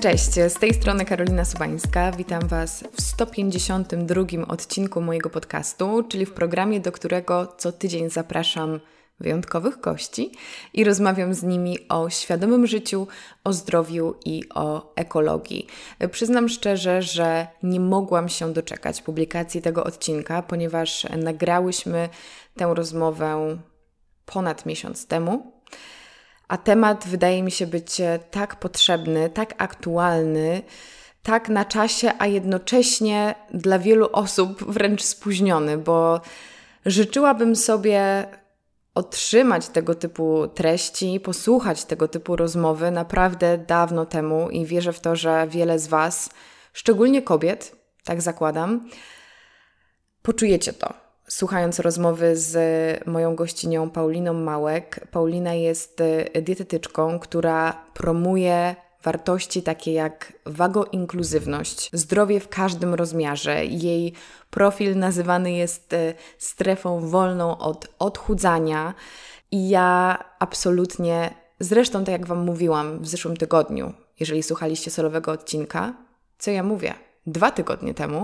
Cześć, z tej strony Karolina Sobańska. Witam Was w 152 odcinku mojego podcastu, czyli w programie, do którego co tydzień zapraszam wyjątkowych gości i rozmawiam z nimi o świadomym życiu, o zdrowiu i o ekologii. Przyznam szczerze, że nie mogłam się doczekać publikacji tego odcinka, ponieważ nagrałyśmy tę rozmowę ponad miesiąc temu. A temat wydaje mi się być tak potrzebny, tak aktualny, tak na czasie, a jednocześnie dla wielu osób wręcz spóźniony, bo życzyłabym sobie otrzymać tego typu treści, posłuchać tego typu rozmowy naprawdę dawno temu i wierzę w to, że wiele z Was, szczególnie kobiet, tak zakładam, poczujecie to. Słuchając rozmowy z moją gościnią Pauliną Małek. Paulina jest dietetyczką, która promuje wartości takie jak wagoinkluzywność, zdrowie w każdym rozmiarze. Jej profil nazywany jest strefą wolną od odchudzania i ja absolutnie, zresztą tak jak Wam mówiłam w zeszłym tygodniu, jeżeli słuchaliście solowego odcinka, co ja mówię, 2 tygodnie temu,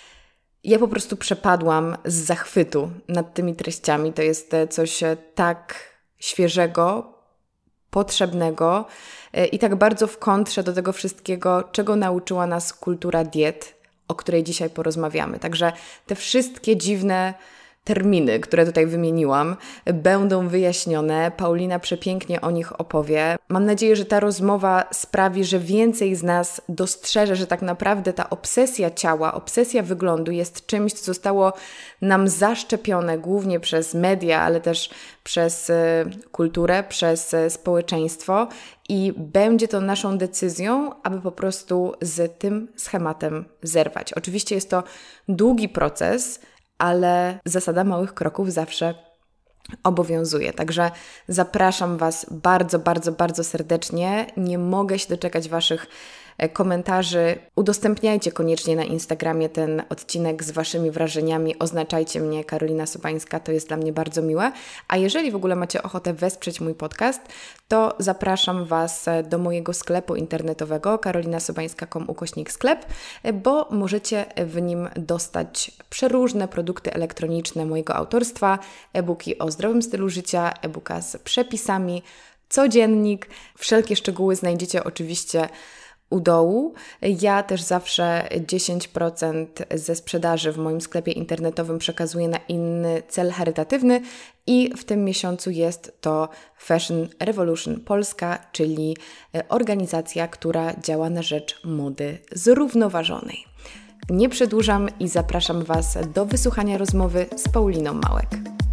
ja po prostu przepadłam z zachwytu nad tymi treściami. To jest coś tak świeżego, potrzebnego i tak bardzo w kontrze do tego wszystkiego, czego nauczyła nas kultura diet, o której dzisiaj porozmawiamy. Także te wszystkie dziwne terminy, które tutaj wymieniłam, będą wyjaśnione. Paulina przepięknie o nich opowie. Mam nadzieję, że ta rozmowa sprawi, że więcej z nas dostrzeże, że tak naprawdę ta obsesja ciała, obsesja wyglądu jest czymś, co zostało nam zaszczepione głównie przez media, ale też przez kulturę, przez społeczeństwo i będzie to naszą decyzją, aby po prostu z tym schematem zerwać. Oczywiście jest to długi proces, ale zasada małych kroków zawsze obowiązuje. Także zapraszam Was bardzo, bardzo, bardzo serdecznie. Nie mogę się doczekać Waszych komentarzy. Udostępniajcie koniecznie na Instagramie ten odcinek z Waszymi wrażeniami. Oznaczajcie mnie, Karolina Sobańska, to jest dla mnie bardzo miłe. A jeżeli w ogóle macie ochotę wesprzeć mój podcast, to zapraszam Was do mojego sklepu internetowego karolinasobańska.com/sklep, bo możecie w nim dostać przeróżne produkty elektroniczne mojego autorstwa, e-booki o zdrowym stylu życia, e-booka z przepisami, codziennik. Wszelkie szczegóły znajdziecie oczywiście u dołu. Ja też zawsze 10% ze sprzedaży w moim sklepie internetowym przekazuję na inny cel charytatywny i w tym miesiącu jest to Fashion Revolution Polska, czyli organizacja, która działa na rzecz mody zrównoważonej. Nie przedłużam i zapraszam Was do wysłuchania rozmowy z Pauliną Małek.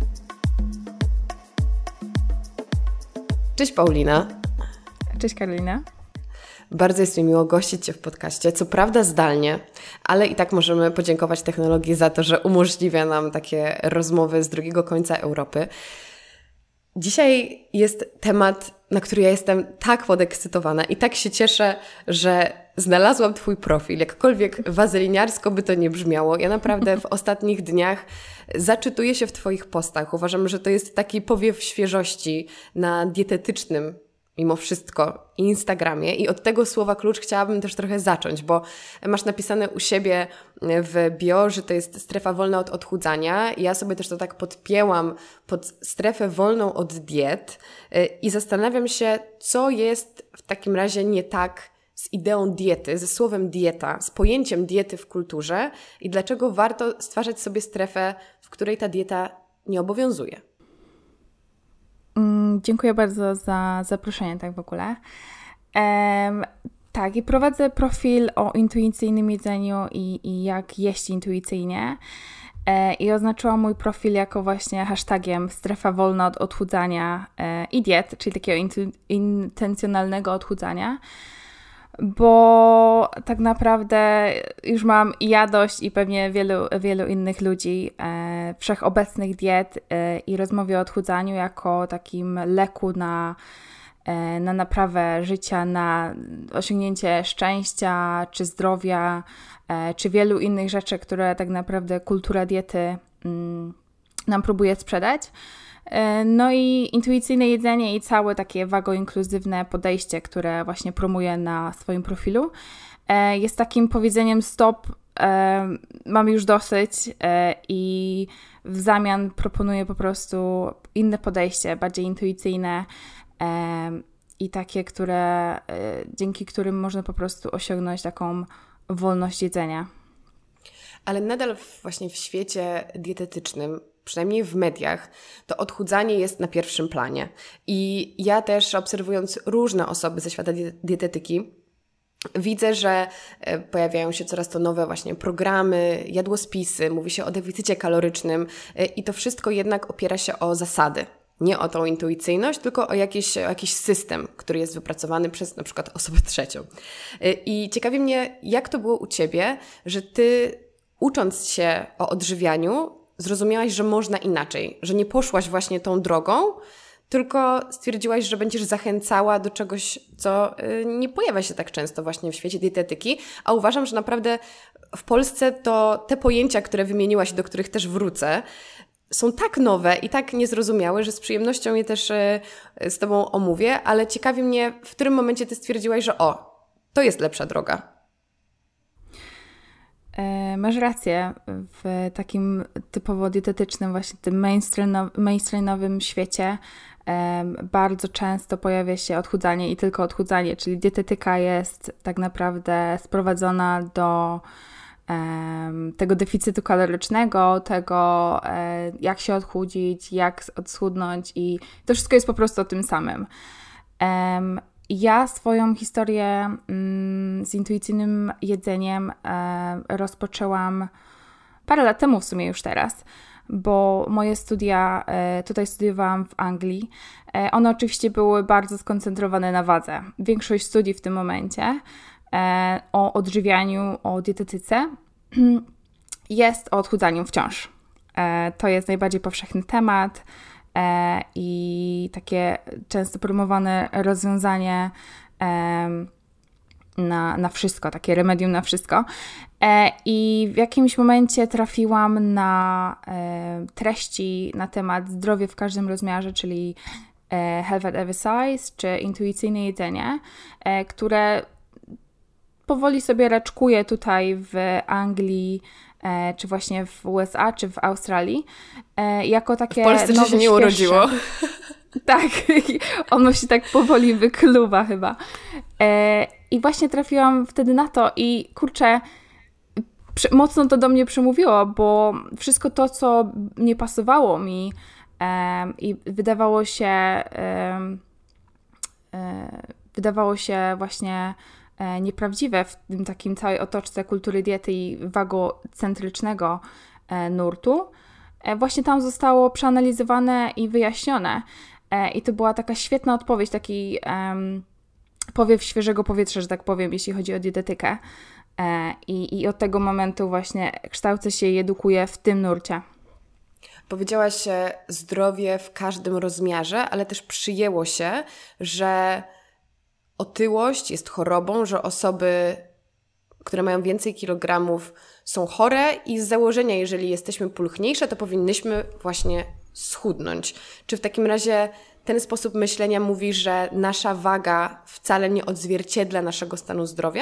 Cześć Paulina. Cześć Karolina. Bardzo jest mi miło gościć Cię w podcaście, co prawda zdalnie, ale i tak możemy podziękować technologii za to, że umożliwia nam takie rozmowy z drugiego końca Europy. Dzisiaj jest temat, na który ja jestem tak podekscytowana i tak się cieszę, że znalazłam Twój profil, jakkolwiek wazeliniarsko by to nie brzmiało. Ja naprawdę w ostatnich dniach zaczytuję się w Twoich postach. Uważam, że to jest taki powiew świeżości na dietetycznym mimo wszystko Instagramie i od tego słowa klucz chciałabym też trochę zacząć, bo masz napisane u siebie w bio, że to jest strefa wolna od odchudzania. Ja sobie też to tak podpięłam pod strefę wolną od diet i zastanawiam się, co jest w takim razie nie tak z ideą diety, ze słowem dieta, z pojęciem diety w kulturze i dlaczego warto stwarzać sobie strefę, w której ta dieta nie obowiązuje. Dziękuję bardzo za zaproszenie, tak w ogóle. Tak, i prowadzę profil o intuicyjnym jedzeniu i jak jeść intuicyjnie. I oznaczyłam mój profil jako właśnie hashtagiem strefa wolna od odchudzania i diet, czyli takiego intencjonalnego odchudzania. Bo tak naprawdę już mam i ja dość i pewnie wielu innych ludzi wszechobecnych diet i rozmowy o odchudzaniu jako takim leku na naprawę życia, na osiągnięcie szczęścia czy zdrowia, czy wielu innych rzeczy, które tak naprawdę kultura diety nam próbuje sprzedać. No i intuicyjne jedzenie i całe takie wago-inkluzywne podejście, które właśnie promuję na swoim profilu, jest takim powiedzeniem stop, mam już dosyć i w zamian proponuję po prostu inne podejście, bardziej intuicyjne i takie, dzięki którym można po prostu osiągnąć taką wolność jedzenia. Ale nadal właśnie w świecie dietetycznym, przynajmniej w mediach, to odchudzanie jest na pierwszym planie. I ja też, obserwując różne osoby ze świata dietetyki, widzę, że pojawiają się coraz to nowe właśnie programy, jadłospisy, mówi się o deficycie kalorycznym i to wszystko jednak opiera się o zasady. Nie o tą intuicyjność, tylko o jakiś system, który jest wypracowany przez na przykład osobę trzecią. I ciekawi mnie, jak to było u Ciebie, że Ty, ucząc się o odżywianiu, zrozumiałaś, że można inaczej, że nie poszłaś właśnie tą drogą, tylko stwierdziłaś, że będziesz zachęcała do czegoś, co nie pojawia się tak często właśnie w świecie dietetyki, a uważam, że naprawdę w Polsce to te pojęcia, które wymieniłaś, do których też wrócę, są tak nowe i tak niezrozumiałe, że z przyjemnością je też z Tobą omówię, ale ciekawi mnie, w którym momencie Ty stwierdziłaś, że to jest lepsza droga. Masz rację, w takim typowo dietetycznym, właśnie tym mainstreamowym świecie bardzo często pojawia się odchudzanie i tylko odchudzanie, czyli dietetyka jest tak naprawdę sprowadzona do tego deficytu kalorycznego, tego jak się odchudzić, jak odschudnąć i to wszystko jest po prostu o tym samym. Ja swoją historię z intuicyjnym jedzeniem rozpoczęłam parę lat temu w sumie już teraz, bo moje studia, tutaj studiowałam w Anglii, one oczywiście były bardzo skoncentrowane na wadze. Większość studii w tym momencie o odżywianiu, o dietetyce jest o odchudzaniu wciąż. To jest najbardziej powszechny temat i takie często promowane rozwiązanie na wszystko, takie remedium na wszystko. I w jakimś momencie trafiłam na treści na temat zdrowie w każdym rozmiarze, czyli Health at Every Size, czy intuicyjne jedzenie, które powoli sobie raczkuje tutaj w Anglii, czy właśnie w USA, czy w Australii, jako takie w Polsce nowe, się nie urodziło. Tak, ono się tak powoli wykluwa chyba. I właśnie trafiłam wtedy na to i kurczę, mocno to do mnie przemówiło, bo wszystko to, co nie pasowało mi i wydawało się właśnie nieprawdziwe w tym takim całej otoczce kultury diety i wagocentrycznego nurtu, właśnie tam zostało przeanalizowane i wyjaśnione. I to była taka świetna odpowiedź, taki powiew świeżego powietrza, że tak powiem, jeśli chodzi o dietetykę. I od tego momentu właśnie kształcę się i edukuję w tym nurcie. Powiedziałaś zdrowie w każdym rozmiarze, ale też przyjęło się, że otyłość jest chorobą, że osoby, które mają więcej kilogramów, są chore i z założenia, jeżeli jesteśmy pulchniejsze, to powinnyśmy właśnie schudnąć. Czy w takim razie ten sposób myślenia mówi, że nasza waga wcale nie odzwierciedla naszego stanu zdrowia?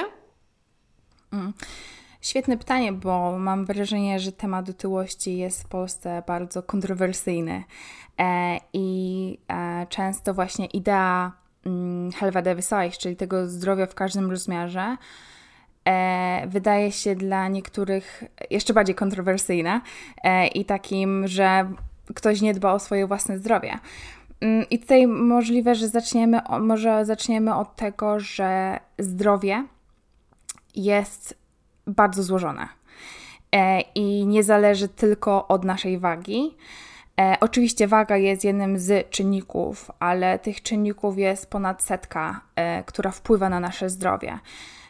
Świetne pytanie, bo mam wrażenie, że temat otyłości jest w Polsce bardzo kontrowersyjny i często właśnie idea Health at Every Size, czyli tego zdrowia w każdym rozmiarze, wydaje się dla niektórych jeszcze bardziej kontrowersyjna i takim, że ktoś nie dba o swoje własne zdrowie. I tutaj możliwe, że zaczniemy od tego, że zdrowie jest bardzo złożone i nie zależy tylko od naszej wagi. Oczywiście waga jest jednym z czynników, ale tych czynników jest ponad 100, która wpływa na nasze zdrowie.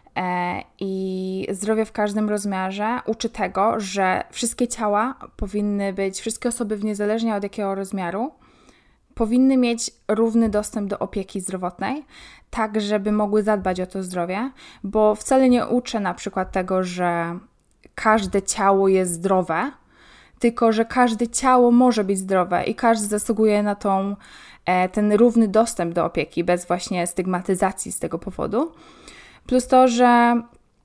I zdrowie w każdym rozmiarze uczy tego, że wszystkie ciała powinny być, wszystkie osoby niezależnie od jakiego rozmiaru, powinny mieć równy dostęp do opieki zdrowotnej, tak żeby mogły zadbać o to zdrowie, bo wcale nie uczę na przykład tego, że każde ciało jest zdrowe, tylko że każde ciało może być zdrowe i każdy zasługuje na ten równy dostęp do opieki, bez właśnie stygmatyzacji z tego powodu. Plus to, że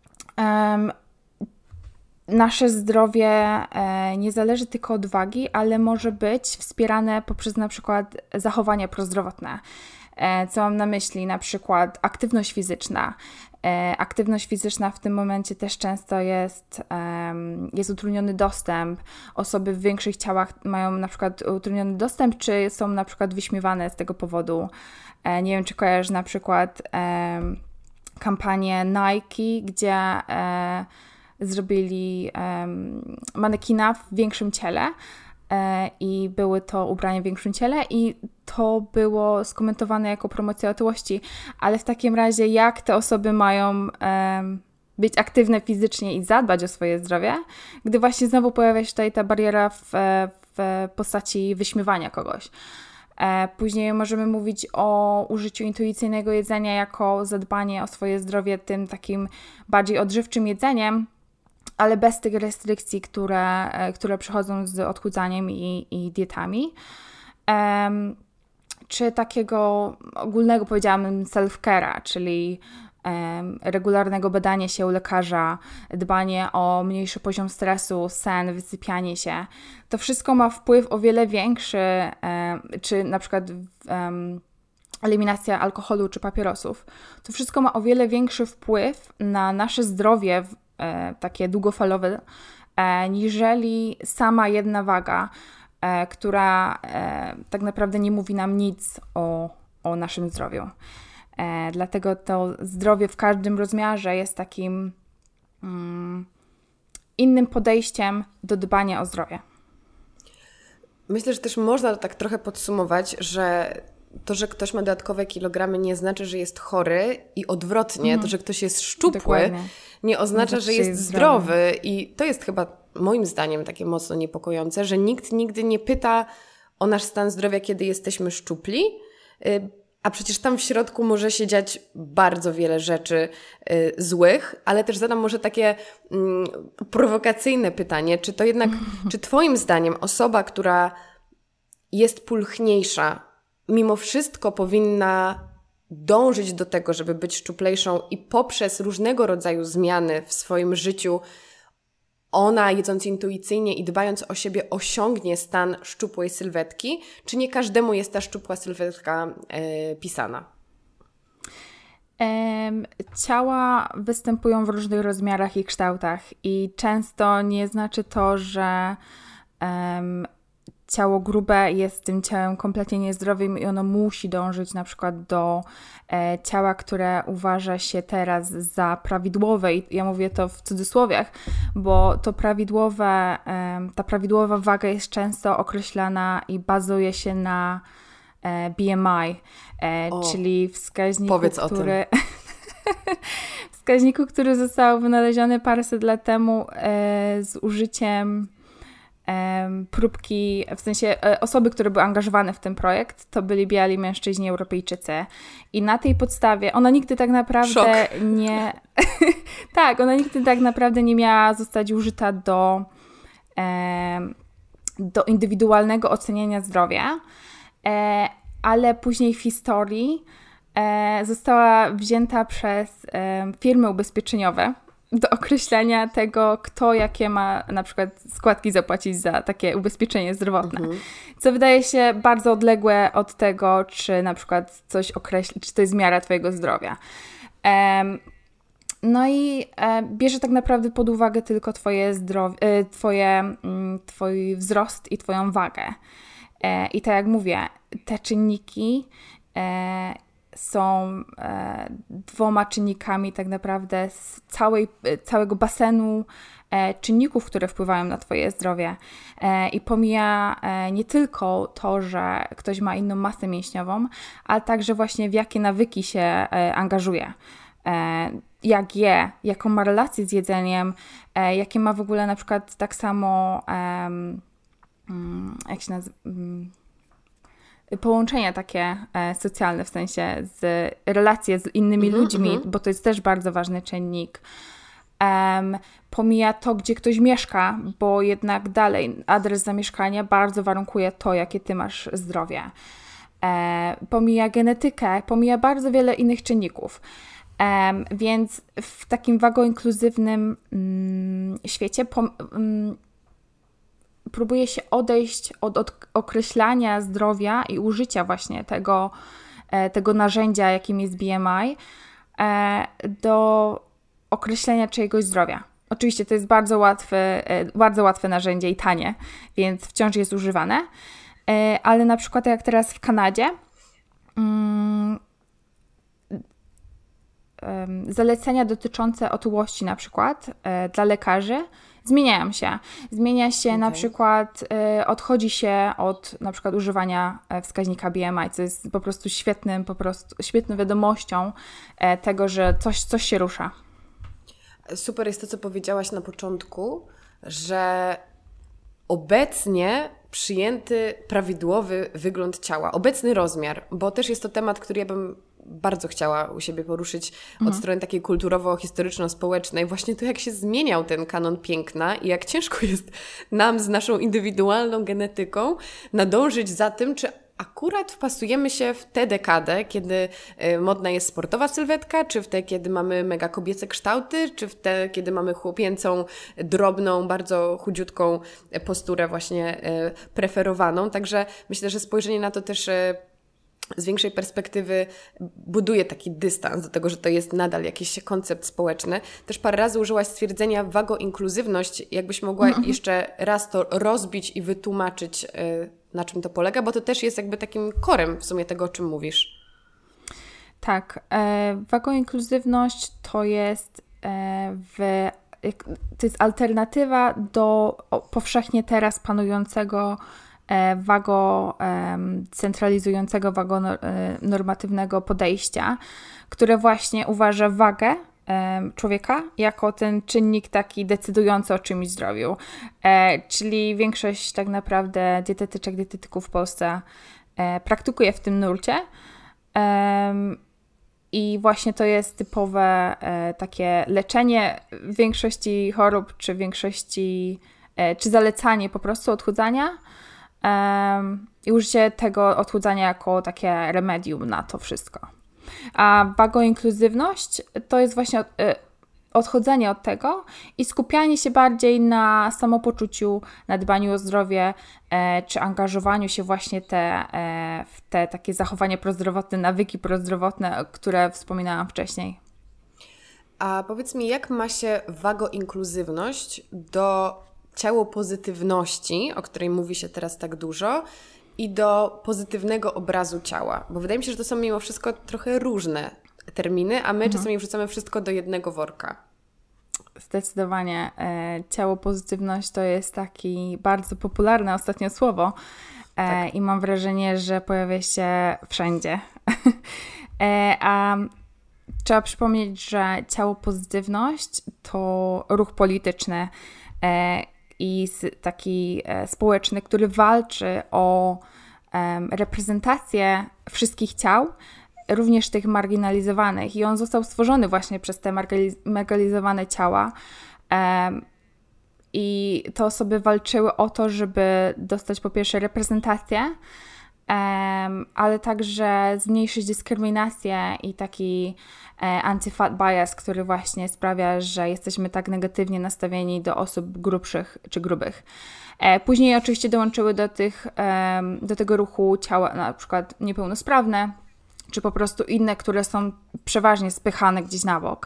nasze zdrowie nie zależy tylko od wagi, ale może być wspierane poprzez na przykład zachowania prozdrowotne. Co mam na myśli? Na przykład aktywność fizyczna. Aktywność fizyczna w tym momencie też często jest utrudniony dostęp. Osoby w większych ciałach mają na przykład utrudniony dostęp, czy są na przykład wyśmiewane z tego powodu. Nie wiem, czy kojarzysz na przykład kampanię Nike, gdzie zrobili manekina w większym ciele i były to ubrania w większym ciele i to było skomentowane jako promocja otyłości, ale w takim razie jak te osoby mają być aktywne fizycznie i zadbać o swoje zdrowie, gdy właśnie znowu pojawia się tutaj ta bariera w postaci wyśmiewania kogoś. Później możemy mówić o użyciu intuicyjnego jedzenia jako zadbanie o swoje zdrowie tym takim bardziej odżywczym jedzeniem, ale bez tych restrykcji, które przychodzą z odchudzaniem i dietami. Czy takiego ogólnego, powiedziałabym, self-care'a, czyli regularnego badania się u lekarza, dbanie o mniejszy poziom stresu, sen, wysypianie się. To wszystko ma wpływ o wiele większy, czy na przykład eliminacja alkoholu czy papierosów. To wszystko ma o wiele większy wpływ na nasze zdrowie takie długofalowe, niżeli sama jedna waga, która tak naprawdę nie mówi nam nic o naszym zdrowiu. Dlatego to zdrowie w każdym rozmiarze jest takim innym podejściem do dbania o zdrowie. Myślę, że też można to tak trochę podsumować, że to, że ktoś ma dodatkowe kilogramy, nie znaczy, że jest chory i odwrotnie, to, że ktoś jest szczupły, dokładnie, nie oznacza, że jest zdrowy. I to jest chyba moim zdaniem takie mocno niepokojące, że nikt nigdy nie pyta o nasz stan zdrowia, kiedy jesteśmy szczupli, a przecież tam w środku może się dziać bardzo wiele rzeczy złych, ale też zadam może takie prowokacyjne pytanie, czy to jednak, czy twoim zdaniem osoba, która jest pulchniejsza, mimo wszystko powinna dążyć do tego, żeby być szczuplejszą i poprzez różnego rodzaju zmiany w swoim życiu ona, jedząc intuicyjnie i dbając o siebie, osiągnie stan szczupłej sylwetki? Czy nie każdemu jest ta szczupła sylwetka pisana? Ciała występują w różnych rozmiarach i kształtach i często nie znaczy to, że ciało grube jest tym ciałem kompletnie niezdrowym i ono musi dążyć na przykład do ciała, które uważa się teraz za prawidłowe. I ja mówię to w cudzysłowiach, bo to ta prawidłowa waga jest często określana i bazuje się na BMI, czyli wskaźniku, wskaźniku, który został wynaleziony paręset lat temu z użyciem próbki, w sensie osoby, które były angażowane w ten projekt, to byli biali mężczyźni Europejczycy i na tej podstawie ona nigdy tak naprawdę nie tak, ona nigdy tak naprawdę nie miała zostać użyta do indywidualnego oceniania zdrowia, ale później w historii została wzięta przez firmy ubezpieczeniowe do określenia tego, kto jakie ma na przykład składki zapłacić za takie ubezpieczenie zdrowotne. Co wydaje się bardzo odległe od tego, czy na przykład coś określi, czy to jest miara twojego zdrowia. No i bierze tak naprawdę pod uwagę tylko twoje zdrowie, twój wzrost i twoją wagę. I tak jak mówię, te czynniki są dwoma czynnikami tak naprawdę z całego basenu czynników, które wpływają na twoje zdrowie i pomija nie tylko to, że ktoś ma inną masę mięśniową, ale także właśnie w jakie nawyki się angażuje, jak je, jaką ma relację z jedzeniem, jakie ma w ogóle na przykład tak samo jak się nazywa, połączenia takie socjalne, w sensie relacje z innymi ludźmi, bo to jest też bardzo ważny czynnik. Pomija to, gdzie ktoś mieszka, bo jednak dalej adres zamieszkania bardzo warunkuje to, jakie ty masz zdrowie. Pomija genetykę, pomija bardzo wiele innych czynników. Więc w takim wagoinkluzywnym świecie próbuje się odejść od określania zdrowia i użycia właśnie tego narzędzia, jakim jest BMI, do określenia czyjegoś zdrowia. Oczywiście to jest bardzo łatwe narzędzie i tanie, więc wciąż jest używane, ale na przykład jak teraz w Kanadzie zalecenia dotyczące otyłości na przykład dla lekarzy zmieniają się. Zmienia się na przykład, odchodzi się od na przykład używania wskaźnika BMI, co jest po prostu świetną wiadomością tego, że coś się rusza. Super jest to, co powiedziałaś na początku, że obecnie przyjęty prawidłowy wygląd ciała, obecny rozmiar, bo też jest to temat, który ja bym bardzo chciała u siebie poruszyć od strony takiej kulturowo-historyczno-społecznej. Właśnie to, jak się zmieniał ten kanon piękna i jak ciężko jest nam z naszą indywidualną genetyką nadążyć za tym, czy akurat wpasujemy się w tę dekadę, kiedy modna jest sportowa sylwetka, czy w tę, kiedy mamy mega kobiece kształty, czy w tę, kiedy mamy chłopięcą, drobną, bardzo chudziutką posturę właśnie preferowaną. Także myślę, że spojrzenie na to też z większej perspektywy buduje taki dystans do tego, że to jest nadal jakiś koncept społeczny. Też parę razy użyłaś stwierdzenia wagoinkluzywność. Jakbyś mogła jeszcze raz to rozbić i wytłumaczyć, na czym to polega, bo to też jest jakby takim korem w sumie tego, o czym mówisz. Tak. Wagoinkluzywność to jest to jest alternatywa do powszechnie teraz panującego centralizującego wagonormatywnego podejścia, które właśnie uważa wagę człowieka jako ten czynnik taki decydujący o czymś zdrowiu. Czyli większość tak naprawdę dietetyków w Polsce praktykuje w tym nurcie. I właśnie to jest typowe takie leczenie większości chorób, czy zalecanie po prostu odchudzania i użycie tego odchudzania jako takie remedium na to wszystko. A wagoinkluzywność to jest właśnie odchodzenie od tego i skupianie się bardziej na samopoczuciu, na dbaniu o zdrowie, czy angażowaniu się właśnie w te takie zachowania prozdrowotne, nawyki prozdrowotne, które wspominałam wcześniej. A powiedz mi, jak ma się wagoinkluzywność do ciałopozytywności, o której mówi się teraz tak dużo, i do pozytywnego obrazu ciała? Bo wydaje mi się, że to są mimo wszystko trochę różne terminy, a my czasami wrzucamy wszystko do jednego worka. Zdecydowanie. Ciałopozytywność to jest taki bardzo popularne ostatnio słowo i mam wrażenie, że pojawia się wszędzie. A trzeba przypomnieć, że ciałopozytywność to ruch polityczny i taki społeczny, który walczy o reprezentację wszystkich ciał, również tych marginalizowanych. I on został stworzony właśnie przez te marginalizowane ciała. I te osoby walczyły o to, żeby dostać po pierwsze reprezentację, ale także zmniejszyć dyskryminację i taki anti-fat bias, który właśnie sprawia, że jesteśmy tak negatywnie nastawieni do osób grubszych czy grubych. Później oczywiście dołączyły do tego ruchu ciała na przykład niepełnosprawne, czy po prostu inne, które są przeważnie spychane gdzieś na bok.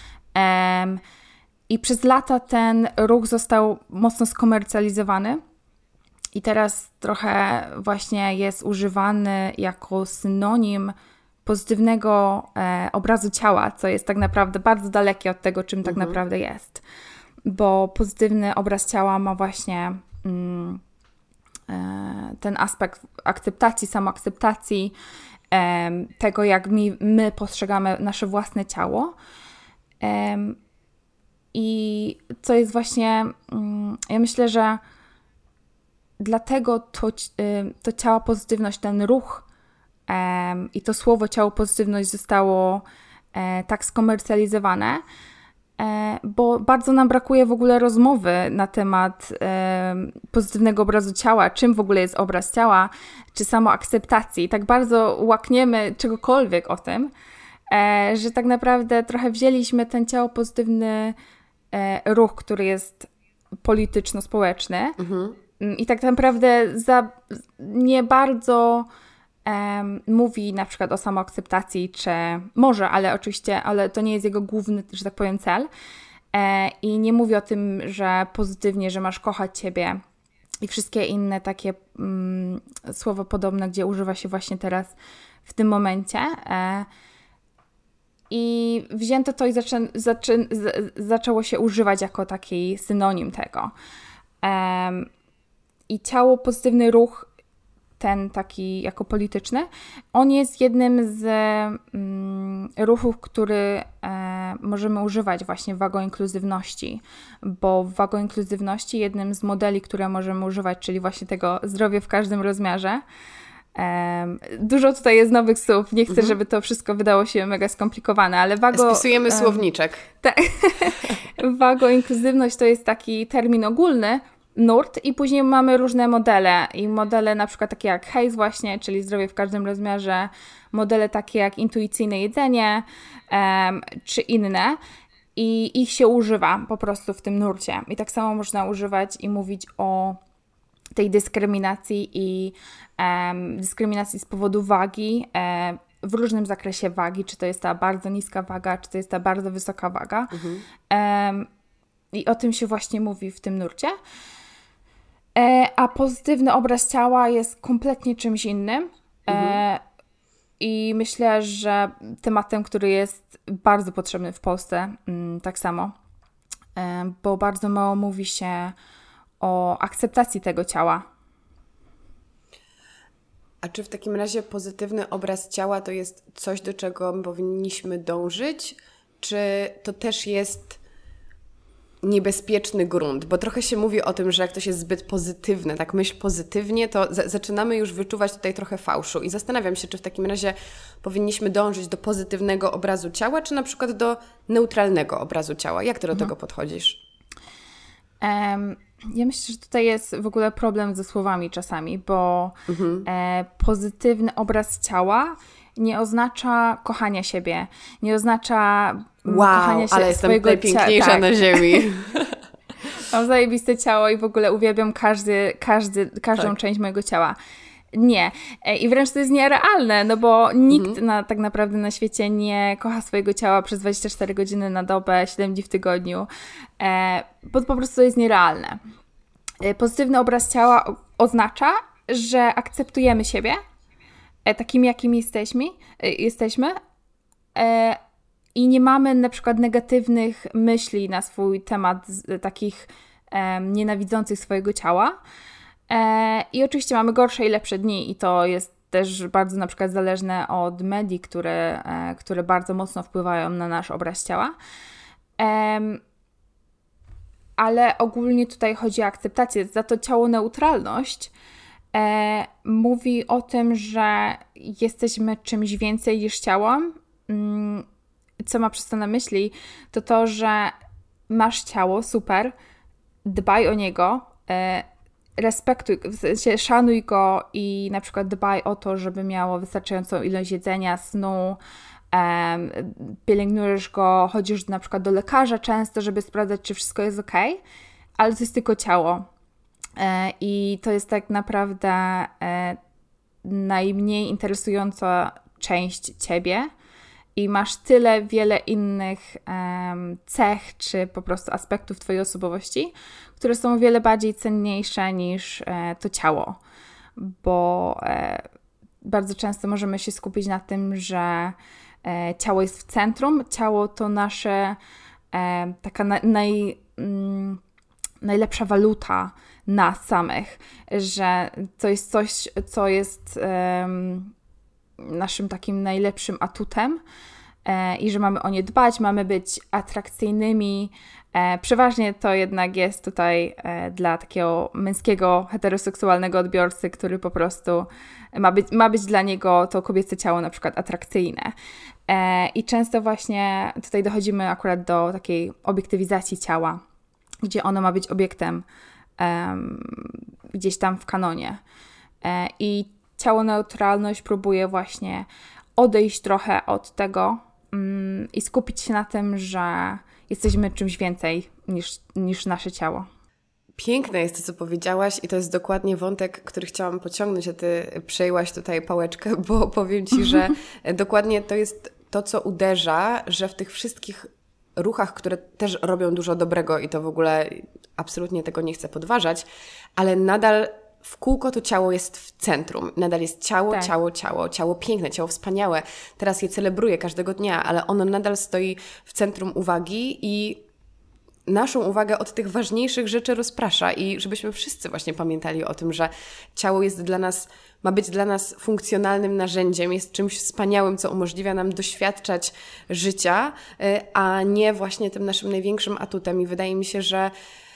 I przez lata ten ruch został mocno skomercjalizowany i teraz trochę właśnie jest używany jako synonim pozytywnego obrazu ciała, co jest tak naprawdę bardzo dalekie od tego, czym tak naprawdę jest. Bo pozytywny obraz ciała ma właśnie ten aspekt akceptacji, samoakceptacji, tego, jak my postrzegamy nasze własne ciało. I co jest właśnie, ja myślę, że dlatego to ciała pozytywność, ten ruch i to słowo ciało pozytywność zostało tak skomercjalizowane, bo bardzo nam brakuje w ogóle rozmowy na temat pozytywnego obrazu ciała, czym w ogóle jest obraz ciała, czy samoakceptacji. Tak bardzo łakniemy czegokolwiek o tym, że tak naprawdę trochę wzięliśmy ten ciało pozytywny ruch, który jest polityczno-społeczny i tak naprawdę nie bardzo mówi na przykład o samoakceptacji, czy może, ale oczywiście, ale to nie jest jego główny, że tak powiem, cel. I nie mówi o tym, że pozytywnie, że masz kochać siebie i wszystkie inne takie słowa podobne, gdzie używa się właśnie teraz w tym momencie. I wzięto to i zaczęło się używać jako taki synonim tego. I ciało pozytywny ruch, ten taki jako polityczny, on jest jednym z ruchów, który możemy używać właśnie w wagoinkluzywności, bo w wagoinkluzywności jednym z modeli, które możemy używać, czyli właśnie tego zdrowie w każdym rozmiarze. Dużo tutaj jest nowych słów, nie chcę, żeby to wszystko wydało się mega skomplikowane, ale spisujemy słowniczek. Tak. Wagoinkluzywność to jest taki termin ogólny, nurt, i później mamy różne modele i modele na przykład takie jak HAES właśnie, czyli zdrowie w każdym rozmiarze, modele takie jak intuicyjne jedzenie czy inne i ich się używa po prostu w tym nurcie. I tak samo można używać i mówić o tej dyskryminacji i dyskryminacji z powodu wagi, w różnym zakresie wagi, czy to jest ta bardzo niska waga, czy to jest ta bardzo wysoka waga. I o tym się właśnie mówi w tym nurcie. A pozytywny obraz ciała jest kompletnie czymś innym. I myślę, że tematem, który jest bardzo potrzebny w Polsce, tak samo, bo bardzo mało mówi się o akceptacji tego ciała. A czy w takim razie pozytywny obraz ciała to jest coś, do czego powinniśmy dążyć? Czy to też jest niebezpieczny grunt? Bo trochę się mówi o tym, że jak ktoś jest zbyt pozytywny, tak myśl pozytywnie, to zaczynamy już wyczuwać tutaj trochę fałszu. I zastanawiam się, czy w takim razie powinniśmy dążyć do pozytywnego obrazu ciała, czy na przykład do neutralnego obrazu ciała. Jak ty do tego podchodzisz? Ja myślę, że tutaj jest w ogóle problem ze słowami czasami, bo pozytywny obraz ciała nie oznacza kochania siebie, nie oznacza kochania się ale jestem najpiękniejsza tak. na ziemi. Mam zajebiste ciało i w ogóle uwielbiam każdą część mojego ciała. Nie. I wręcz to jest nierealne, no bo nikt tak naprawdę na świecie nie kocha swojego ciała przez 24 godziny na dobę, 7 dni w tygodniu, bo po prostu to jest nierealne. Pozytywny obraz ciała oznacza, że akceptujemy siebie takimi, jakimi jesteśmy i nie mamy na przykład negatywnych myśli na swój temat, takich nienawidzących swojego ciała. I oczywiście mamy gorsze i lepsze dni i to jest też bardzo na przykład zależne od medii, które bardzo mocno wpływają na nasz obraz ciała. Ale ogólnie tutaj chodzi o akceptację. Za to ciało neutralność mówi o tym, że jesteśmy czymś więcej niż ciałem. Co ma przez to na myśli? To, że masz ciało, super, dbaj o niego, respektuj, w sensie szanuj go i na przykład dbaj o to, żeby miało wystarczającą ilość jedzenia, snu, pielęgnujesz go, chodzisz na przykład do lekarza często, żeby sprawdzać, czy wszystko jest ok, ale to jest tylko ciało. I to jest tak naprawdę najmniej interesująca część ciebie i masz wiele innych cech, czy po prostu aspektów twojej osobowości, które są o wiele bardziej cenniejsze niż to ciało, bo bardzo często możemy się skupić na tym, że ciało jest w centrum, ciało to nasze taka najlepsza waluta nas samych, że to jest coś, co jest naszym takim najlepszym atutem i że mamy o nie dbać, mamy być atrakcyjnymi. Przeważnie to jednak jest tutaj dla takiego męskiego, heteroseksualnego odbiorcy, który po prostu ma być dla niego to kobiece ciało na przykład atrakcyjne. I często właśnie tutaj dochodzimy akurat do takiej obiektywizacji ciała, gdzie ono ma być obiektem gdzieś tam w kanonie. I ciało neutralność próbuje właśnie odejść trochę od tego i skupić się na tym, że jesteśmy czymś więcej niż nasze ciało. Piękne jest to, co powiedziałaś i to jest dokładnie wątek, który chciałam pociągnąć, a Ty przejęłaś tutaj pałeczkę, bo powiem Ci, że dokładnie to jest to, co uderza, że w tych wszystkich ruchach, które też robią dużo dobrego i to w ogóle absolutnie tego nie chcę podważać, ale nadal w kółko to ciało jest w centrum. Nadal jest ciało, tak. Ciało piękne, ciało wspaniałe. Teraz je celebruję każdego dnia, ale ono nadal stoi w centrum uwagi i naszą uwagę od tych ważniejszych rzeczy rozprasza i żebyśmy wszyscy właśnie pamiętali o tym, że ciało jest dla nas, ma być dla nas funkcjonalnym narzędziem, jest czymś wspaniałym, co umożliwia nam doświadczać życia, a nie właśnie tym naszym największym atutem. I wydaje mi się, że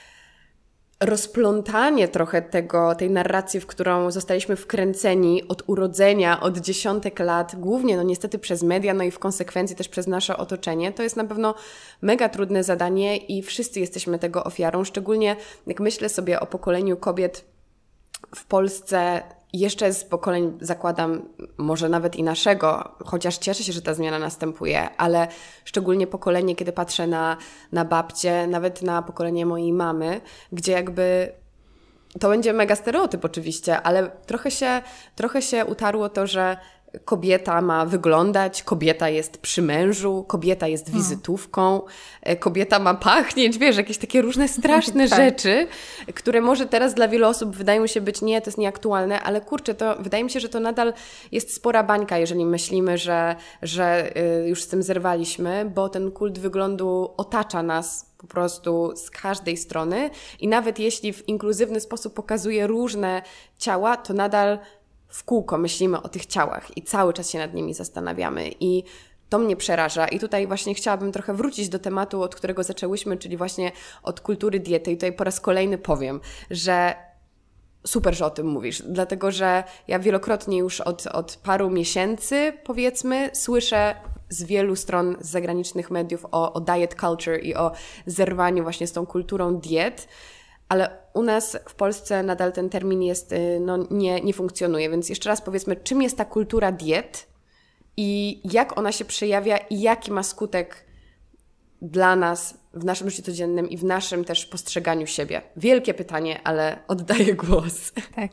rozplątanie trochę tej narracji, w którą zostaliśmy wkręceni od urodzenia, od dziesiątek lat, głównie no niestety przez media, no i w konsekwencji też przez nasze otoczenie, to jest na pewno mega trudne zadanie i wszyscy jesteśmy tego ofiarą, szczególnie jak myślę sobie o pokoleniu kobiet w Polsce, jeszcze z pokoleń zakładam, może nawet i naszego, chociaż cieszę się, że ta zmiana następuje, ale szczególnie pokolenie, kiedy patrzę na babcie, nawet na pokolenie mojej mamy, gdzie jakby to będzie mega stereotyp oczywiście, ale trochę się utarło to, że kobieta ma wyglądać, kobieta jest przy mężu, kobieta jest wizytówką, kobieta ma pachnieć, wiesz, jakieś takie różne straszne rzeczy, które może teraz dla wielu osób wydają się być, nie, to jest nieaktualne, ale kurczę, to wydaje mi się, że to nadal jest spora bańka, jeżeli myślimy, że już z tym zerwaliśmy, bo ten kult wyglądu otacza nas po prostu z każdej strony i nawet jeśli w inkluzywny sposób pokazuje różne ciała, to nadal w kółko myślimy o tych ciałach i cały czas się nad nimi zastanawiamy i to mnie przeraża i tutaj właśnie chciałabym trochę wrócić do tematu, od którego zaczęłyśmy, czyli właśnie od kultury diety i tutaj po raz kolejny powiem, że super, że o tym mówisz, dlatego że ja wielokrotnie już od paru miesięcy powiedzmy słyszę z wielu stron z zagranicznych mediów o diet culture i o zerwaniu właśnie z tą kulturą diet, ale u nas w Polsce nadal ten termin jest, nie funkcjonuje, więc jeszcze raz powiedzmy, czym jest ta kultura diet i jak ona się przejawia i jaki ma skutek dla nas w naszym życiu codziennym i w naszym też postrzeganiu siebie. Wielkie pytanie, ale oddaję głos. Tak.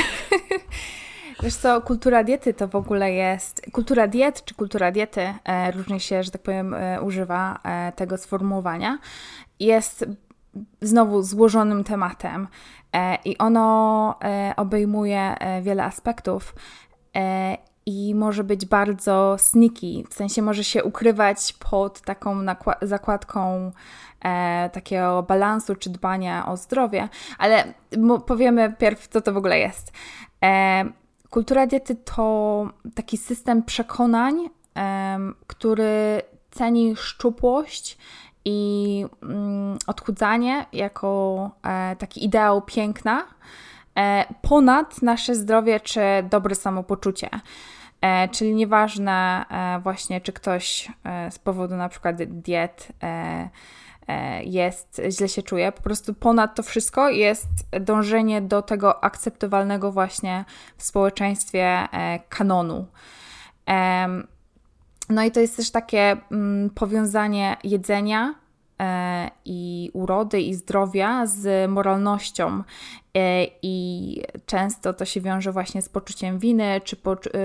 Wiesz co, kultura diety to w ogóle jest... Kultura diet czy kultura diety, różnie się, że tak powiem, używa tego sformułowania, jest znowu złożonym tematem i ono obejmuje wiele aspektów i może być bardzo sneaky, w sensie może się ukrywać pod taką zakładką takiego balansu czy dbania o zdrowie, ale powiemy pierw, co to w ogóle jest. Kultura diety to taki system przekonań, który ceni szczupłość i odchudzanie jako taki ideał piękna ponad nasze zdrowie czy dobre samopoczucie. Czyli nieważne właśnie, czy ktoś z powodu na przykład diet źle się czuje, po prostu ponad to wszystko jest dążenie do tego akceptowalnego właśnie w społeczeństwie kanonu. No i to jest też takie powiązanie jedzenia i urody i zdrowia z moralnością i często to się wiąże właśnie z poczuciem winy czy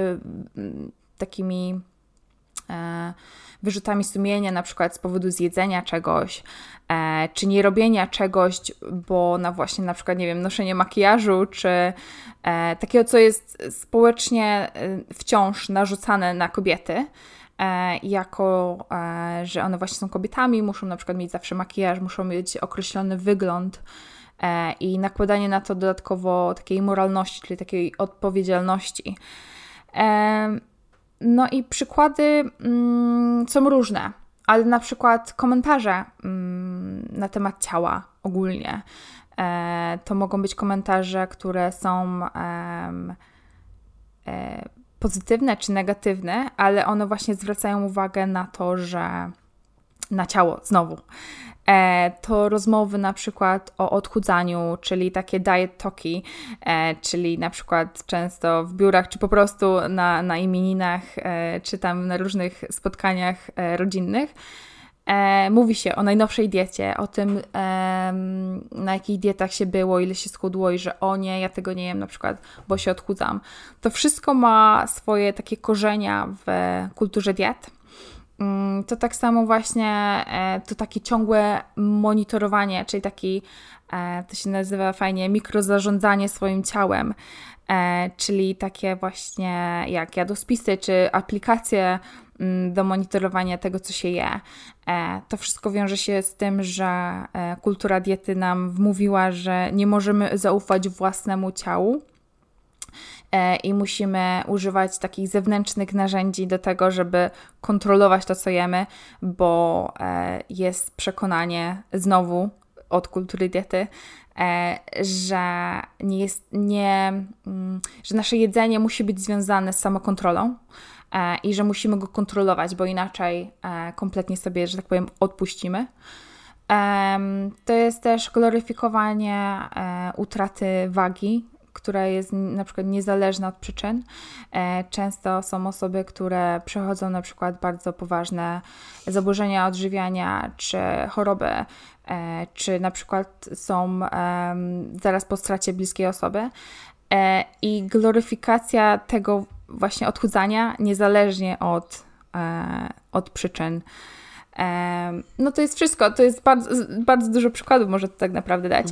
takimi wyrzutami sumienia, na przykład z powodu zjedzenia czegoś, czy nie robienia czegoś, bo właśnie na przykład, nie wiem, noszenie makijażu, czy takiego, co jest społecznie wciąż narzucane na kobiety, jako, że one właśnie są kobietami, muszą na przykład mieć zawsze makijaż, muszą mieć określony wygląd i nakładanie na to dodatkowo takiej moralności, czyli takiej odpowiedzialności. No i przykłady są różne, ale na przykład komentarze na temat ciała ogólnie. To mogą być komentarze, które są pozytywne czy negatywne, ale one właśnie zwracają uwagę na to, że na ciało znowu. To rozmowy na przykład o odchudzaniu, czyli takie diet talki, czyli na przykład często w biurach, czy po prostu na imieninach, czy tam na różnych spotkaniach rodzinnych. Mówi się o najnowszej diecie, o tym, na jakich dietach się było, ile się schudło i że o nie, ja tego nie jem na przykład, bo się odchudzam. To wszystko ma swoje takie korzenia w kulturze diet. To tak samo właśnie, to takie ciągłe monitorowanie, czyli taki, to się nazywa fajnie, mikrozarządzanie swoim ciałem, czyli takie właśnie jak jadłospisy czy aplikacje do monitorowania tego, co się je. To wszystko wiąże się z tym, że kultura diety nam wmówiła, że nie możemy zaufać własnemu ciału i musimy używać takich zewnętrznych narzędzi do tego, żeby kontrolować to, co jemy, bo jest przekonanie znowu od kultury diety, że że nasze jedzenie musi być związane z samokontrolą i że musimy go kontrolować, bo inaczej kompletnie sobie, że tak powiem, odpuścimy. To jest też gloryfikowanie utraty wagi, która jest na przykład niezależna od przyczyn. Często są osoby, które przechodzą na przykład bardzo poważne zaburzenia odżywiania, czy choroby, czy na przykład są zaraz po stracie bliskiej osoby. I gloryfikacja tego właśnie odchudzania niezależnie od przyczyn. No to jest wszystko. To jest bardzo, bardzo dużo przykładów może to tak naprawdę dać.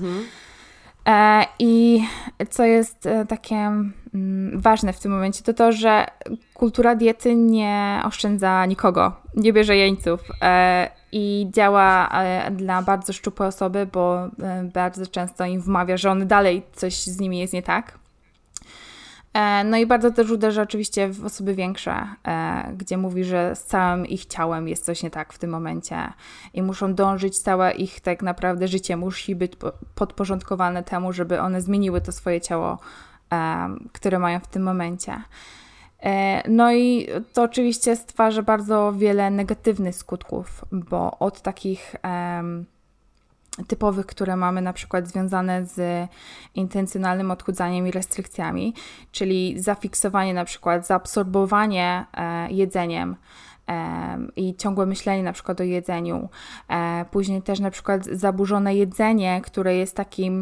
I co jest takie ważne w tym momencie, to to, że kultura diety nie oszczędza nikogo, nie bierze jeńców i działa dla bardzo szczupłe osoby, bo bardzo często im wmawia, że one dalej coś z nimi jest nie tak. No i bardzo też uderza oczywiście w osoby większe, gdzie mówi, że z całym ich ciałem jest coś nie tak w tym momencie i muszą dążyć, całe ich tak naprawdę życie musi być podporządkowane temu, żeby one zmieniły to swoje ciało, które mają w tym momencie. No i to oczywiście stwarza bardzo wiele negatywnych skutków, bo od takich typowych, które mamy na przykład związane z intencjonalnym odchudzaniem i restrykcjami, czyli zafiksowanie na przykład, zaabsorbowanie jedzeniem i ciągłe myślenie na przykład o jedzeniu. Później też na przykład zaburzone jedzenie, które jest takim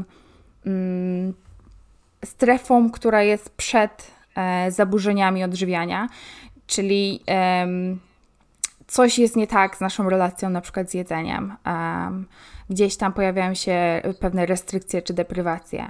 strefą, która jest przed zaburzeniami odżywiania, czyli coś jest nie tak z naszą relacją na przykład z jedzeniem. Gdzieś tam pojawiają się pewne restrykcje czy deprywacje.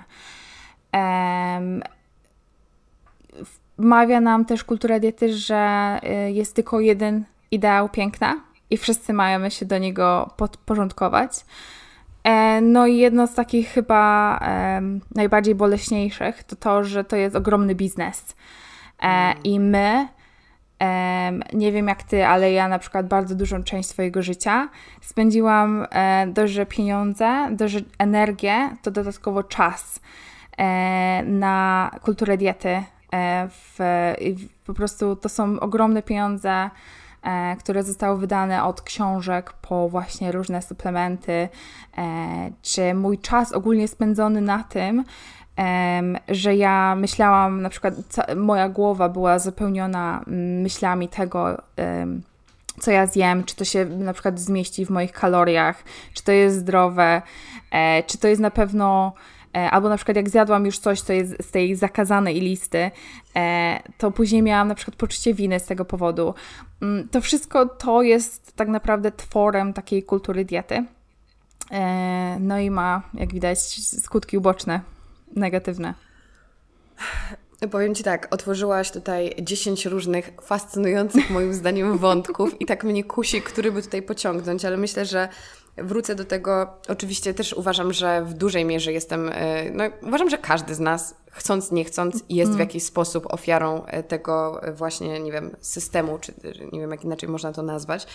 Wmawia nam też kultura diety, że jest tylko jeden ideał piękna i wszyscy mają się do niego podporządkować. No i jedno z takich chyba najbardziej boleśniejszych to to, że to jest ogromny biznes. I my, nie wiem jak ty, ale ja na przykład bardzo dużą część swojego życia spędziłam dość, że pieniądze, dość, że energię, to dodatkowo czas na kulturę diety. Po prostu to są ogromne pieniądze, które zostały wydane od książek po właśnie różne suplementy, czy mój czas ogólnie spędzony na tym, że ja myślałam, na przykład moja głowa była zapełniona myślami tego, co ja zjem, czy to się na przykład zmieści w moich kaloriach, czy to jest zdrowe, czy to jest na pewno, albo na przykład jak zjadłam już coś, co jest z tej zakazanej listy, to później miałam na przykład poczucie winy z tego powodu. To wszystko to jest tak naprawdę tworem takiej kultury diety. No i ma, jak widać, skutki uboczne, negatywne. Powiem Ci tak, otworzyłaś tutaj 10 różnych fascynujących moim zdaniem wątków i tak mnie kusi, który by tutaj pociągnąć, ale myślę, że wrócę do tego. Oczywiście też uważam, że w dużej mierze jestem, uważam, że każdy z nas, chcąc, nie chcąc, jest w jakiś sposób ofiarą tego właśnie, nie wiem, systemu, czy nie wiem, jak inaczej można to nazwać.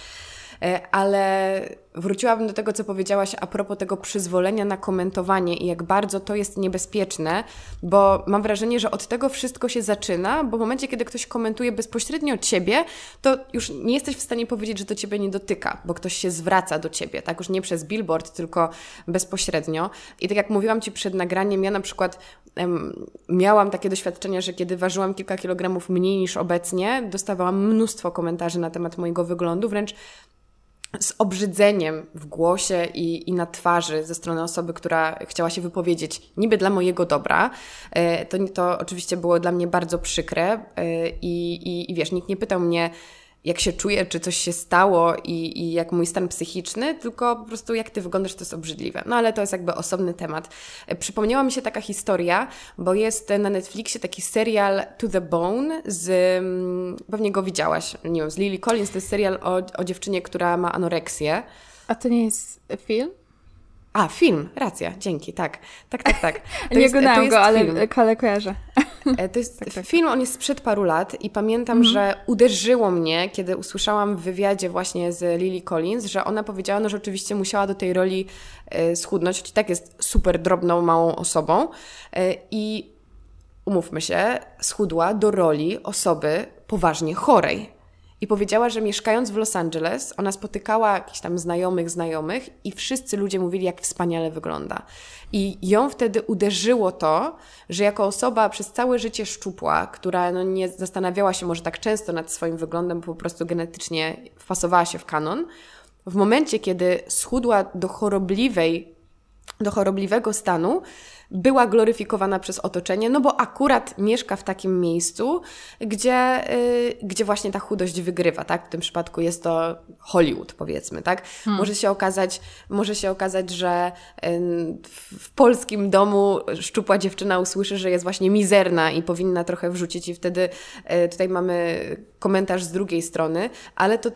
Ale wróciłabym do tego, co powiedziałaś a propos tego przyzwolenia na komentowanie i jak bardzo to jest niebezpieczne, bo mam wrażenie, że od tego wszystko się zaczyna, bo w momencie, kiedy ktoś komentuje bezpośrednio Ciebie, to już nie jesteś w stanie powiedzieć, że to Ciebie nie dotyka, bo ktoś się zwraca do Ciebie, tak? Już nie przez billboard, tylko bezpośrednio. I tak jak mówiłam Ci przed nagraniem, ja na przykład miałam takie doświadczenia, że kiedy ważyłam kilka kilogramów mniej niż obecnie, dostawałam mnóstwo komentarzy na temat mojego wyglądu, wręcz z obrzydzeniem w głosie i na twarzy ze strony osoby, która chciała się wypowiedzieć niby dla mojego dobra. To oczywiście było dla mnie bardzo przykre i wiesz, nikt nie pytał mnie, jak się czuję, czy coś się stało i jak mój stan psychiczny, tylko po prostu jak Ty wyglądasz, to jest obrzydliwe. No ale to jest jakby osobny temat. Przypomniała mi się taka historia, bo jest na Netflixie taki serial To the Bone pewnie go widziałaś, nie wiem, z Lily Collins. To jest serial o dziewczynie, która ma anoreksję. A to nie jest film? A, film, racja, dzięki, tak. Nie oglądałam go, ale kojarzę. To jest film, on jest sprzed paru lat i pamiętam, że uderzyło mnie, kiedy usłyszałam w wywiadzie właśnie z Lily Collins, że ona powiedziała, no, że oczywiście musiała do tej roli schudnąć, choć i tak jest super drobną, małą osobą i umówmy się, schudła do roli osoby poważnie chorej. I powiedziała, że mieszkając w Los Angeles, ona spotykała jakichś tam znajomych i wszyscy ludzie mówili, jak wspaniale wygląda. I ją wtedy uderzyło to, że jako osoba przez całe życie szczupła, która nie zastanawiała się może tak często nad swoim wyglądem, bo po prostu genetycznie wpasowała się w kanon, w momencie, kiedy schudła do chorobliwego stanu, była gloryfikowana przez otoczenie, no bo akurat mieszka w takim miejscu, gdzie właśnie ta chudość wygrywa, tak? W tym przypadku jest to Hollywood, powiedzmy, tak? Może się okazać, że w polskim domu szczupła dziewczyna usłyszy, że jest właśnie mizerna i powinna trochę wrzucić i wtedy tutaj mamy komentarz z drugiej strony, ale to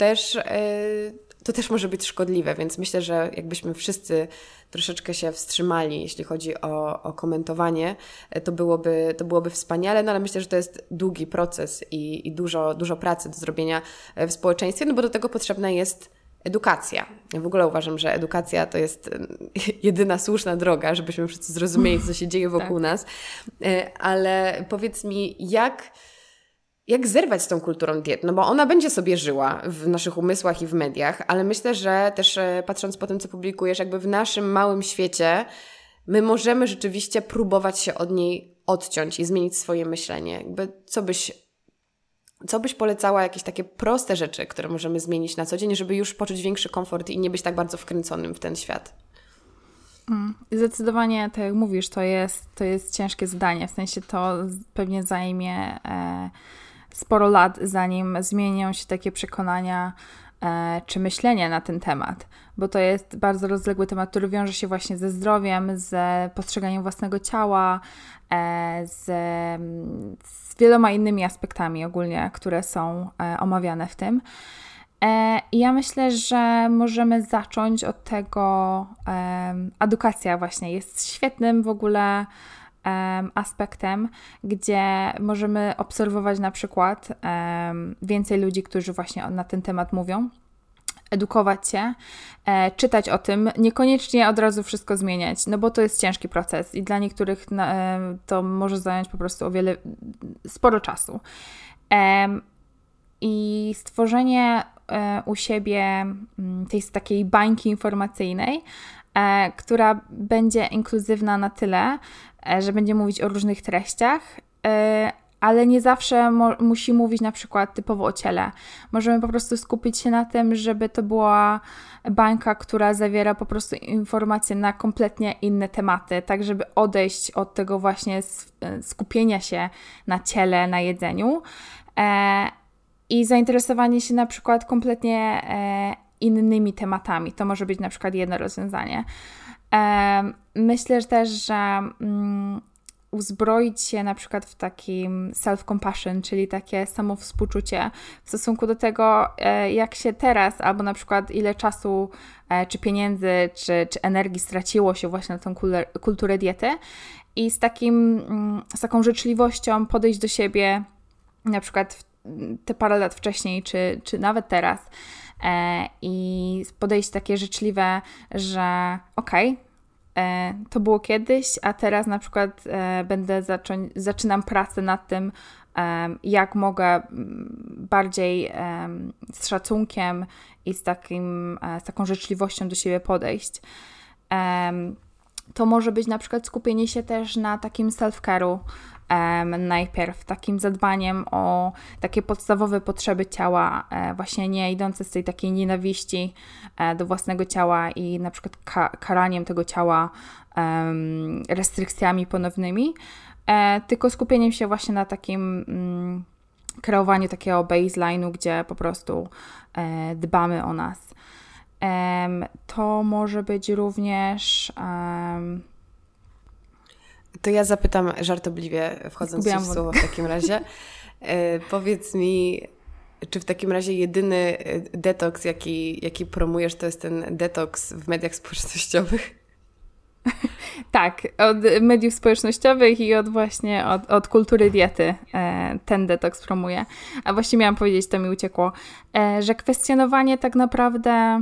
też może być szkodliwe, więc myślę, że jakbyśmy wszyscy troszeczkę się wstrzymali, jeśli chodzi o komentowanie, to byłoby wspaniale, no ale myślę, że to jest długi proces i dużo pracy do zrobienia w społeczeństwie, no bo do tego potrzebna jest edukacja. Ja w ogóle uważam, że edukacja to jest jedyna słuszna droga, żebyśmy wszyscy zrozumieli, co się dzieje wokół nas, ale powiedz mi, jak zerwać z tą kulturą diet? No bo ona będzie sobie żyła w naszych umysłach i w mediach, ale myślę, że też patrząc po tym, co publikujesz, jakby w naszym małym świecie my możemy rzeczywiście próbować się od niej odciąć i zmienić swoje myślenie. Jakby co byś polecała, jakieś takie proste rzeczy, które możemy zmienić na co dzień, żeby już poczuć większy komfort i nie być tak bardzo wkręconym w ten świat? Zdecydowanie, tak jak mówisz, to jest ciężkie zadanie. W sensie to pewnie zajmie sporo lat, zanim zmienią się takie przekonania czy myślenie na ten temat, bo to jest bardzo rozległy temat, który wiąże się właśnie ze zdrowiem, z postrzeganiem własnego ciała, z wieloma innymi aspektami ogólnie, które są omawiane w tym. I ja myślę, że możemy zacząć od tego, edukacja właśnie jest świetnym w ogóle aspektem, gdzie możemy obserwować na przykład więcej ludzi, którzy właśnie na ten temat mówią, edukować się, czytać o tym, niekoniecznie od razu wszystko zmieniać, no bo to jest ciężki proces i dla niektórych to może zająć po prostu sporo czasu. I stworzenie u siebie tej takiej bańki informacyjnej, która będzie inkluzywna na tyle, że będzie mówić o różnych treściach, ale nie zawsze musi mówić na przykład typowo o ciele. Możemy po prostu skupić się na tym, żeby to była bańka, która zawiera po prostu informacje na kompletnie inne tematy, tak żeby odejść od tego właśnie skupienia się na ciele, na jedzeniu i zainteresowanie się na przykład kompletnie innymi tematami. To może być na przykład jedno rozwiązanie. Myślę też, że uzbroić się na przykład w takim self-compassion, czyli takie samowspółczucie w stosunku do tego, jak się teraz, albo na przykład ile czasu, czy pieniędzy, czy energii straciło się właśnie na tą kulturę diety i z taką życzliwością podejść do siebie na przykład te parę lat wcześniej, czy nawet teraz i podejść takie życzliwe, że okej, to było kiedyś, a teraz na przykład zaczynam pracę nad tym, jak mogę bardziej z szacunkiem i z taką życzliwością do siebie podejść. To może być na przykład skupienie się też na takim self-care'u, najpierw takim zadbaniem o takie podstawowe potrzeby ciała, właśnie nie idące z tej takiej nienawiści do własnego ciała i na przykład karaniem tego ciała restrykcjami ponownymi, tylko skupieniem się właśnie na takim kreowaniu takiego baseline'u, gdzie po prostu dbamy o nas. To może być również... To ja zapytam żartobliwie, wchodząc Ci w słowo w takim razie. Powiedz mi, czy w takim razie jedyny detoks, jaki promujesz, to jest ten detoks w mediach społecznościowych? Tak, od mediów społecznościowych i od kultury diety ten detoks promuję. A właśnie miałam powiedzieć, to mi uciekło, że kwestionowanie tak naprawdę...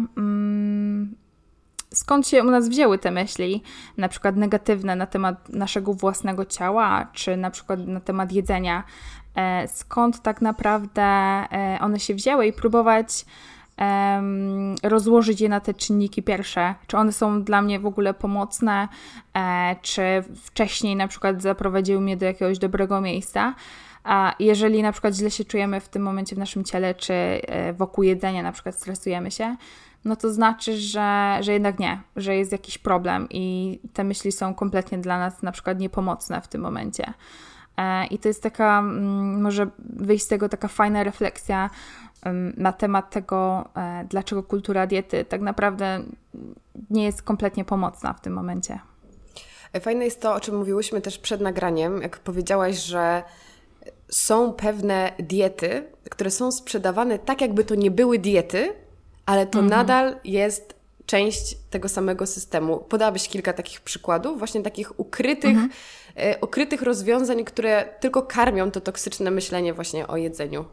skąd się u nas wzięły te myśli, na przykład negatywne na temat naszego własnego ciała, czy na przykład na temat jedzenia, skąd tak naprawdę one się wzięły i próbować rozłożyć je na te czynniki pierwsze, czy one są dla mnie w ogóle pomocne, czy wcześniej na przykład zaprowadziły mnie do jakiegoś dobrego miejsca. A jeżeli na przykład źle się czujemy w tym momencie w naszym ciele, czy wokół jedzenia na przykład stresujemy się, no to znaczy, że jednak nie, że jest jakiś problem i te myśli są kompletnie dla nas na przykład niepomocne w tym momencie. I to jest taka, może wyjść z tego taka fajna refleksja na temat tego, dlaczego kultura diety tak naprawdę nie jest kompletnie pomocna w tym momencie. Fajne jest to, o czym mówiłyśmy też przed nagraniem, jak powiedziałaś, że są pewne diety, które są sprzedawane tak, jakby to nie były diety, ale to nadal jest część tego samego systemu. Podałabyś kilka takich przykładów, właśnie takich ukrytych rozwiązań, które tylko karmią to toksyczne myślenie właśnie o jedzeniu.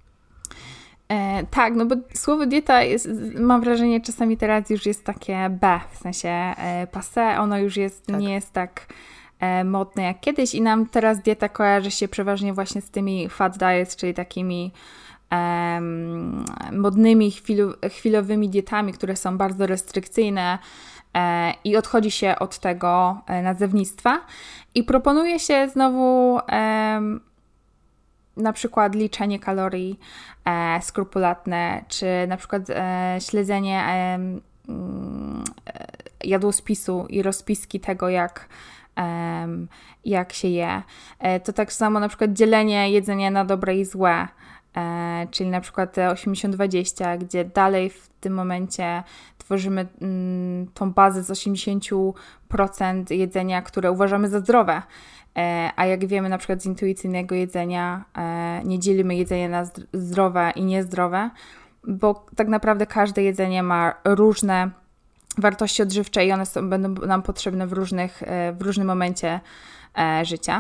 Tak, no bo słowo dieta jest, mam wrażenie, czasami teraz już jest takie w sensie passé, ono już jest, nie jest tak modne jak kiedyś i nam teraz dieta kojarzy się przeważnie właśnie z tymi fad diets, czyli takimi modnymi, chwilowymi dietami, które są bardzo restrykcyjne i odchodzi się od tego nazewnictwa i proponuje się znowu na przykład liczenie kalorii skrupulatne, czy na przykład śledzenie jadłospisu i rozpiski tego, jak się je. To tak samo na przykład dzielenie jedzenia na dobre i złe, czyli na przykład 80-20, gdzie dalej w tym momencie tworzymy tą bazę z 80% jedzenia, które uważamy za zdrowe. A jak wiemy na przykład z intuicyjnego jedzenia, nie dzielimy jedzenia na zdrowe i niezdrowe, bo tak naprawdę każde jedzenie ma różne wartości odżywcze i one będą nam potrzebne w różnym momencie życia.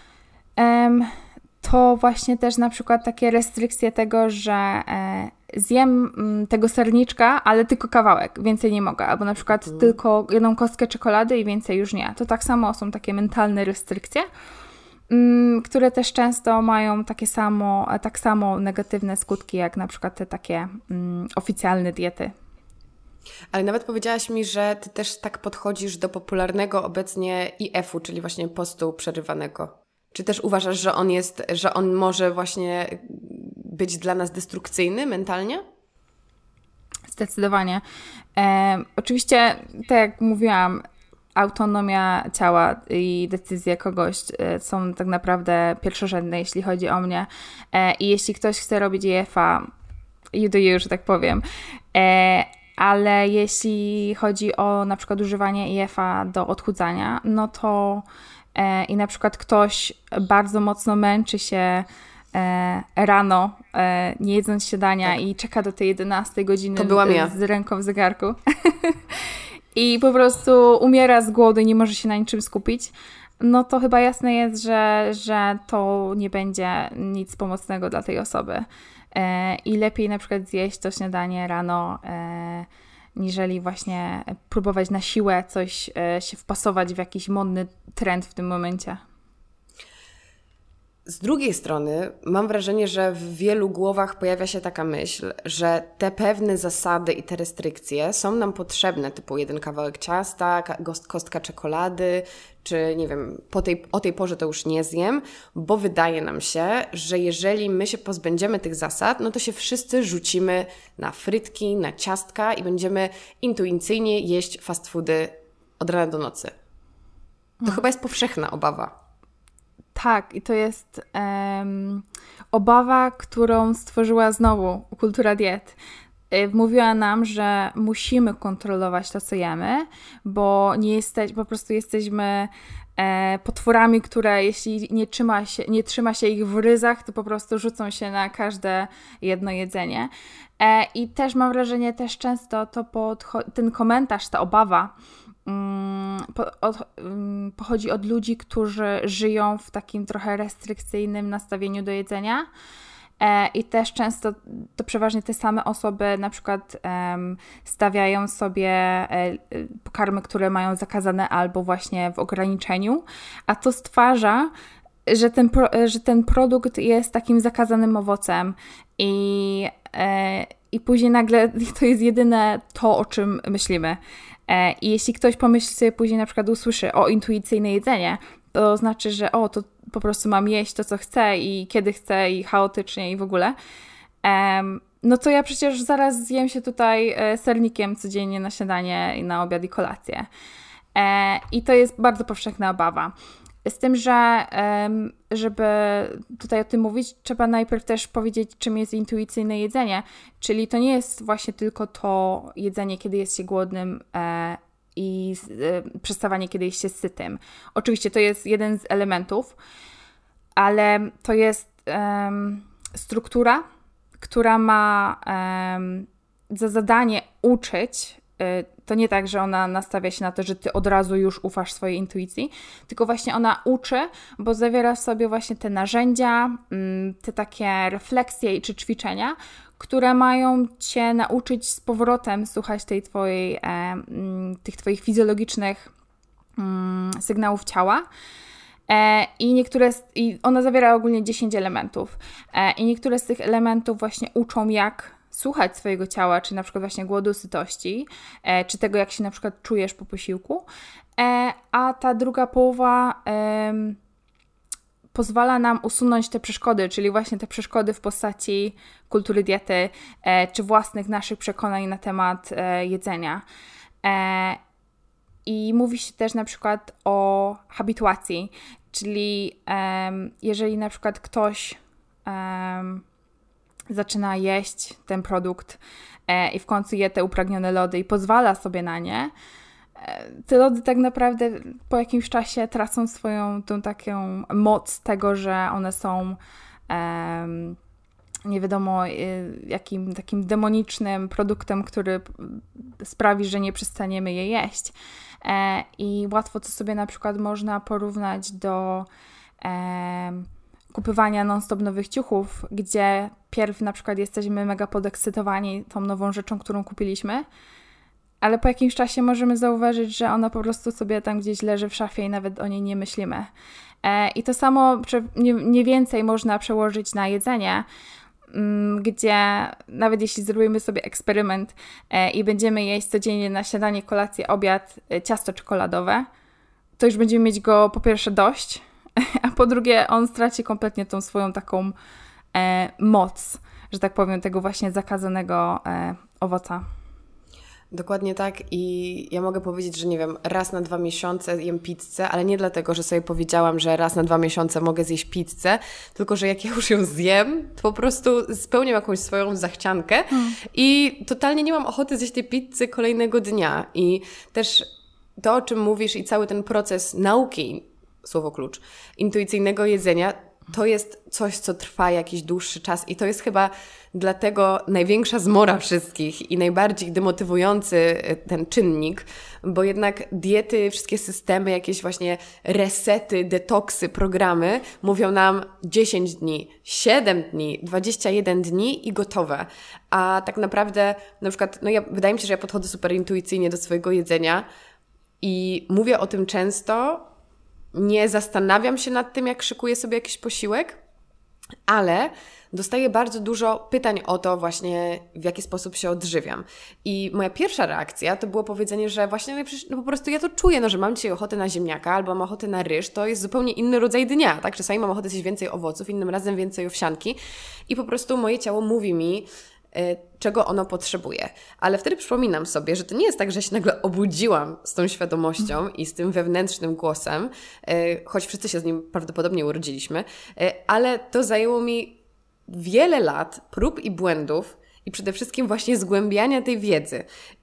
To właśnie też na przykład takie restrykcje tego, że zjem tego serniczka, ale tylko kawałek, więcej nie mogę, albo na przykład tylko jedną kostkę czekolady i więcej już nie. To tak samo są takie mentalne restrykcje, które też często mają tak samo negatywne skutki, jak na przykład te takie oficjalne diety. Ale nawet powiedziałaś mi, że Ty też tak podchodzisz do popularnego obecnie IF-u, czyli właśnie postu przerywanego. Czy też uważasz, że on może właśnie być dla nas destrukcyjny mentalnie? Zdecydowanie. Oczywiście, tak jak mówiłam, autonomia ciała i decyzje kogoś są tak naprawdę pierwszorzędne, jeśli chodzi o mnie. I jeśli ktoś chce robić IF-a, you do you, że tak powiem. Ale jeśli chodzi o na przykład używanie IF-a do odchudzania, no to i na przykład ktoś bardzo mocno męczy się rano, nie jedząc śniadania i czeka do tej 11 godziny z ręką w zegarku i po prostu umiera z głodu i nie może się na niczym skupić, no to chyba jasne jest, że to nie będzie nic pomocnego dla tej osoby. I lepiej na przykład zjeść to śniadanie rano, niżeli właśnie próbować na siłę coś się wpasować w jakiś modny trend w tym momencie. Z drugiej strony mam wrażenie, że w wielu głowach pojawia się taka myśl, że te pewne zasady i te restrykcje są nam potrzebne, typu jeden kawałek ciasta, kostka czekolady, czy nie wiem, o tej porze to już nie zjem, bo wydaje nam się, że jeżeli my się pozbędziemy tych zasad, no to się wszyscy rzucimy na frytki, na ciastka i będziemy intuicyjnie jeść fast foody od rana do nocy. To chyba jest powszechna obawa. Tak, i to jest obawa, którą stworzyła znowu kultura diet. Mówiła nam, że musimy kontrolować to, co jemy, bo po prostu jesteśmy potworami, które jeśli nie trzyma się ich w ryzach, to po prostu rzucą się na każde jedno jedzenie. I też mam wrażenie, też często ten komentarz, ta obawa pochodzi od ludzi, którzy żyją w takim trochę restrykcyjnym nastawieniu do jedzenia i też często to przeważnie te same osoby na przykład stawiają sobie pokarmy, które mają zakazane albo właśnie w ograniczeniu, a to stwarza, że ten produkt jest takim zakazanym owocem i później nagle to jest jedyne to, o czym myślimy. I jeśli ktoś pomyśli sobie później, na przykład usłyszy o intuicyjne jedzenie, to znaczy, że to po prostu mam jeść to, co chcę i kiedy chcę i chaotycznie i w ogóle, no to ja przecież zaraz zjem się tutaj sernikiem codziennie na śniadanie, i na obiad i kolację. I to jest bardzo powszechna obawa. Z tym, że żeby tutaj o tym mówić, trzeba najpierw też powiedzieć, czym jest intuicyjne jedzenie. Czyli to nie jest właśnie tylko to jedzenie, kiedy jest się głodnym i przestawanie, kiedy jest się sytym. Oczywiście to jest jeden z elementów, ale to jest struktura, która ma za zadanie uczyć. To nie tak, że ona nastawia się na to, że ty od razu już ufasz swojej intuicji, tylko właśnie ona uczy, bo zawiera w sobie właśnie te narzędzia, te takie refleksje czy ćwiczenia, które mają cię nauczyć z powrotem słuchać tych twoich fizjologicznych sygnałów ciała. I ona zawiera ogólnie 10 elementów. I niektóre z tych elementów właśnie uczą, jak słuchać swojego ciała, czy na przykład właśnie głodu, sytości, czy tego, jak się na przykład czujesz po posiłku, a ta druga połowa pozwala nam usunąć te przeszkody, czyli właśnie te przeszkody w postaci kultury diety, czy własnych naszych przekonań na temat jedzenia. I mówi się też na przykład o habituacji, czyli jeżeli na przykład ktoś zaczyna jeść ten produkt i w końcu je te upragnione lody i pozwala sobie na nie, te lody tak naprawdę po jakimś czasie tracą swoją tą taką moc tego, że one są nie wiadomo jakim takim demonicznym produktem, który sprawi, że nie przestaniemy je jeść. I łatwo to sobie na przykład można porównać do kupywania non-stop nowych ciuchów, gdzie pierw na przykład jesteśmy mega podekscytowani tą nową rzeczą, którą kupiliśmy, ale po jakimś czasie możemy zauważyć, że ona po prostu sobie tam gdzieś leży w szafie i nawet o niej nie myślimy. I to samo nie więcej można przełożyć na jedzenie, gdzie nawet jeśli zrobimy sobie eksperyment i będziemy jeść codziennie na śniadanie, kolację, obiad ciasto czekoladowe, to już będziemy mieć go po pierwsze dość, a po drugie on straci kompletnie tą swoją taką moc, że tak powiem, tego właśnie zakazanego owoca. Dokładnie tak i ja mogę powiedzieć, że nie wiem, raz na 2 miesiące jem pizzę, ale nie dlatego, że sobie powiedziałam, że raz na 2 miesiące mogę zjeść pizzę, tylko że jak ja już ją zjem, to po prostu spełniam jakąś swoją zachciankę i totalnie nie mam ochoty zjeść tej pizzy kolejnego dnia. I też to, o czym mówisz i cały ten proces nauki słowo klucz, intuicyjnego jedzenia, to jest coś, co trwa jakiś dłuższy czas i to jest chyba dlatego największa zmora wszystkich i najbardziej demotywujący ten czynnik, bo jednak diety, wszystkie systemy, jakieś właśnie resety, detoksy, programy mówią nam 10 dni, 7 dni, 21 dni i gotowe. A tak naprawdę na przykład, wydaje mi się, że ja podchodzę super intuicyjnie do swojego jedzenia i mówię o tym często, nie zastanawiam się nad tym, jak szykuję sobie jakiś posiłek, ale dostaję bardzo dużo pytań o to właśnie, w jaki sposób się odżywiam. I moja pierwsza reakcja to było powiedzenie, że właśnie po prostu ja to czuję, że mam dzisiaj ochotę na ziemniaka albo mam ochotę na ryż, to jest zupełnie inny rodzaj dnia, tak? Czasami mam ochotę zjeść więcej owoców, innym razem więcej owsianki i po prostu moje ciało mówi mi, czego ono potrzebuje. Ale wtedy przypominam sobie, że to nie jest tak, że się nagle obudziłam z tą świadomością i z tym wewnętrznym głosem, choć wszyscy się z nim prawdopodobnie urodziliśmy, ale to zajęło mi wiele lat prób i błędów i przede wszystkim właśnie zgłębiania tej wiedzy.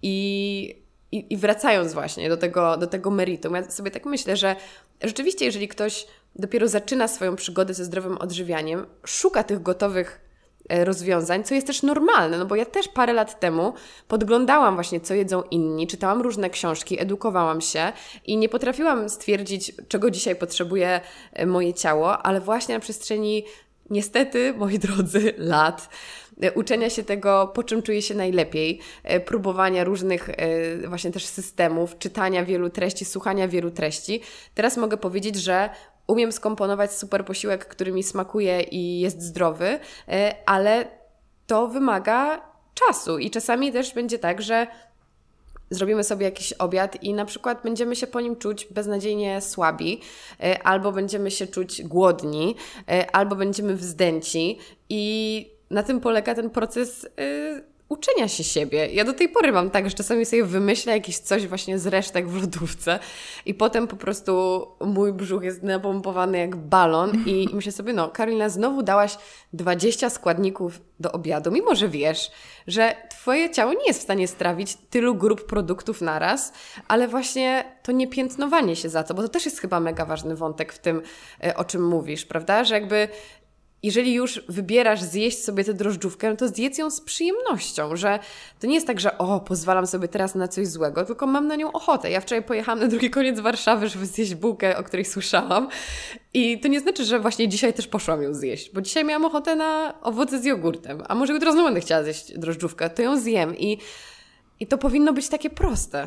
I wracając właśnie do tego meritum, ja sobie tak myślę, że rzeczywiście jeżeli ktoś dopiero zaczyna swoją przygodę ze zdrowym odżywianiem, szuka tych gotowych rozwiązań, co jest też normalne, bo ja też parę lat temu podglądałam właśnie, co jedzą inni, czytałam różne książki, edukowałam się i nie potrafiłam stwierdzić, czego dzisiaj potrzebuje moje ciało, ale właśnie na przestrzeni niestety, moi drodzy, lat uczenia się tego, po czym czuję się najlepiej, próbowania różnych właśnie też systemów, czytania wielu treści, słuchania wielu treści. Teraz mogę powiedzieć, że umiem skomponować super posiłek, który mi smakuje i jest zdrowy, ale to wymaga czasu i czasami też będzie tak, że zrobimy sobie jakiś obiad i na przykład będziemy się po nim czuć beznadziejnie słabi, albo będziemy się czuć głodni, albo będziemy wzdęci i na tym polega ten proces uczenia się siebie. Ja do tej pory mam tak, że czasami sobie wymyślę jakieś coś właśnie z resztek w lodówce i potem po prostu mój brzuch jest napompowany jak balon i myślę sobie, Karolina, znowu dałaś 20 składników do obiadu, mimo że wiesz, że Twoje ciało nie jest w stanie strawić tylu grup produktów naraz, ale właśnie to nie piętnowanie się za to, bo to też jest chyba mega ważny wątek w tym, o czym mówisz, prawda? Że jakby jeżeli już wybierasz zjeść sobie tę drożdżówkę, to zjedz ją z przyjemnością, że to nie jest tak, że pozwalam sobie teraz na coś złego, tylko mam na nią ochotę. Ja wczoraj pojechałam na drugi koniec Warszawy, żeby zjeść bułkę, o której słyszałam i to nie znaczy, że właśnie dzisiaj też poszłam ją zjeść, bo dzisiaj miałam ochotę na owoce z jogurtem, a może jutro znowu będę chciała zjeść drożdżówkę, to ją zjem i to powinno być takie proste.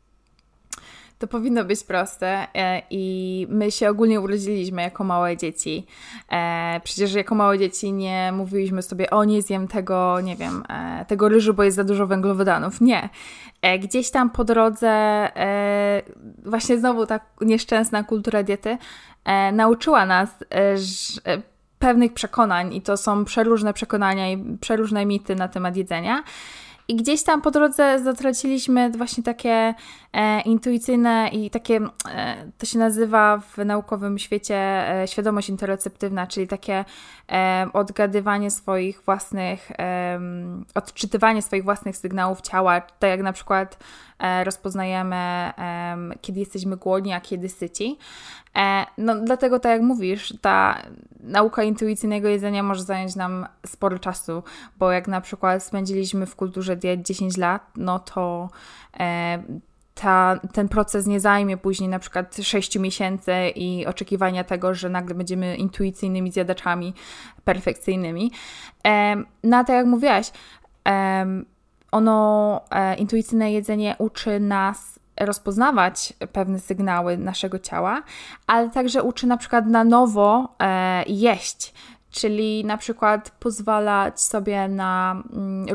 To powinno być proste i my się ogólnie urodziliśmy jako małe dzieci. Przecież jako małe dzieci nie mówiliśmy sobie, nie zjem tego, nie wiem, tego ryżu, bo jest za dużo węglowodanów. Nie. Gdzieś tam po drodze właśnie znowu ta nieszczęsna kultura diety nauczyła nas pewnych przekonań i to są przeróżne przekonania i przeróżne mity na temat jedzenia. I gdzieś tam po drodze zatraciliśmy właśnie takie intuicyjne i takie, to się nazywa w naukowym świecie świadomość interoceptywna, czyli takie odgadywanie swoich własnych, odczytywanie swoich własnych sygnałów ciała, tak jak na przykład rozpoznajemy, kiedy jesteśmy głodni, a kiedy syci. Dlatego, tak jak mówisz, ta nauka intuicyjnego jedzenia może zająć nam sporo czasu, bo jak na przykład spędziliśmy w kulturze diet 10 lat, to ten proces nie zajmie później na przykład 6 miesięcy i oczekiwania tego, że nagle będziemy intuicyjnymi zjadaczami perfekcyjnymi. Tak jak mówiłaś, intuicyjne jedzenie uczy nas rozpoznawać pewne sygnały naszego ciała, ale także uczy na przykład na nowo jeść, czyli na przykład pozwalać sobie na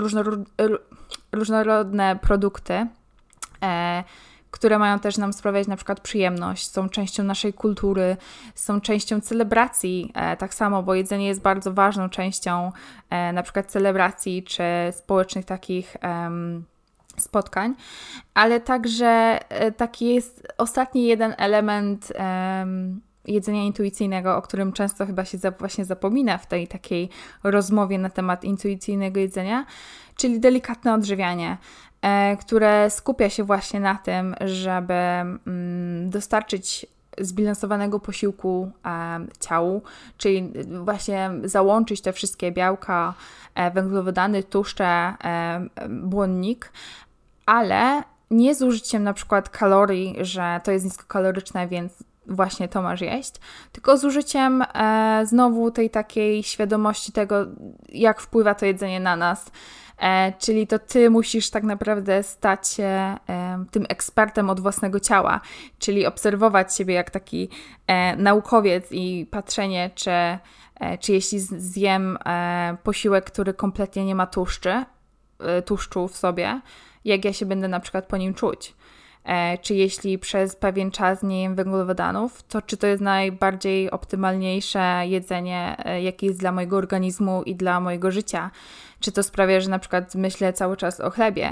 różnorodne produkty, które mają też nam sprawiać na przykład przyjemność, są częścią naszej kultury, są częścią celebracji, tak samo, bo jedzenie jest bardzo ważną częścią na przykład celebracji czy społecznych takich spotkań, ale także taki jest ostatni jeden element jedzenia intuicyjnego, o którym często chyba się właśnie zapomina w tej takiej rozmowie na temat intuicyjnego jedzenia, czyli delikatne odżywianie, które skupia się właśnie na tym, żeby dostarczyć zbilansowanego posiłku ciału, czyli właśnie załączyć te wszystkie białka, węglowodany, tłuszcze, błonnik, ale nie z użyciem na przykład kalorii, że to jest niskokaloryczne, więc właśnie to masz jeść, tylko z użyciem znowu tej takiej świadomości tego, jak wpływa to jedzenie na nas. Czyli to ty musisz tak naprawdę stać się tym ekspertem od własnego ciała, czyli obserwować siebie jak taki naukowiec i patrzenie, czy jeśli zjem posiłek, który kompletnie nie ma tłuszczu w sobie, jak ja się będę na przykład po nim czuć. Czy jeśli przez pewien czas nie jem węglowodanów, to czy to jest najbardziej optymalniejsze jedzenie, jakie jest dla mojego organizmu i dla mojego życia? Czy to sprawia, że na przykład myślę cały czas o chlebie?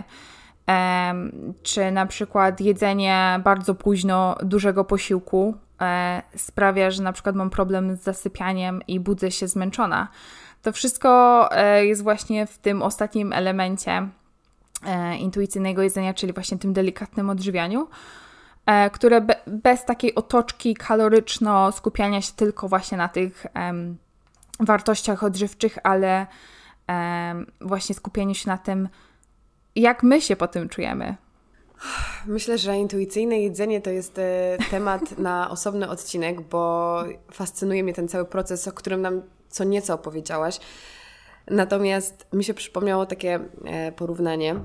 Czy na przykład jedzenie bardzo późno dużego posiłku sprawia, że na przykład mam problem z zasypianiem i budzę się zmęczona? To wszystko jest właśnie w tym ostatnim elemencie intuicyjnego jedzenia, czyli właśnie tym delikatnym odżywianiu, które bez takiej otoczki kaloryczno skupiania się tylko właśnie na tych wartościach odżywczych, ale właśnie skupieniu się na tym, jak my się po tym czujemy. Myślę, że intuicyjne jedzenie to jest temat na osobny odcinek, bo fascynuje mnie ten cały proces, o którym nam co nieco opowiedziałaś. Natomiast mi się przypomniało takie porównanie,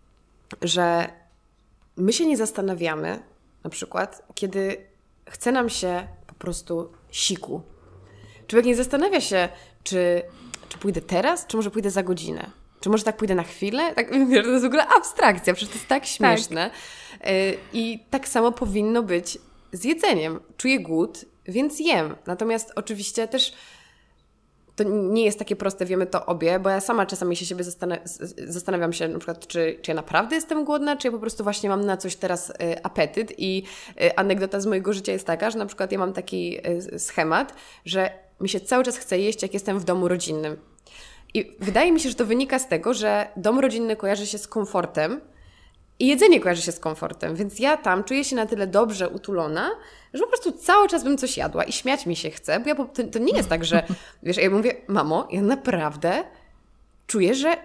że my się nie zastanawiamy, na przykład, kiedy chce nam się po prostu siku. Człowiek nie zastanawia się, czy pójdę teraz, czy może pójdę za godzinę. Czy może tak pójdę na chwilę? Tak, to jest w ogóle abstrakcja, przecież to jest tak śmieszne. Tak. I tak samo powinno być z jedzeniem. Czuję głód, więc jem. Natomiast oczywiście też to nie jest takie proste, wiemy to obie, bo ja sama czasami się siebie zastanawiam się na przykład, czy ja naprawdę jestem głodna, czy ja po prostu właśnie mam na coś teraz apetyt i anegdota z mojego życia jest taka, że na przykład ja mam taki schemat, że mi się cały czas chce jeść, jak jestem w domu rodzinnym. I wydaje mi się, że to wynika z tego, że dom rodzinny kojarzy się z komfortem i jedzenie kojarzy się z komfortem, więc ja tam czuję się na tyle dobrze utulona, że po prostu cały czas bym coś jadła i śmiać mi się chce, bo to nie jest tak, że wiesz, ja mówię, mamo, ja naprawdę czuję, że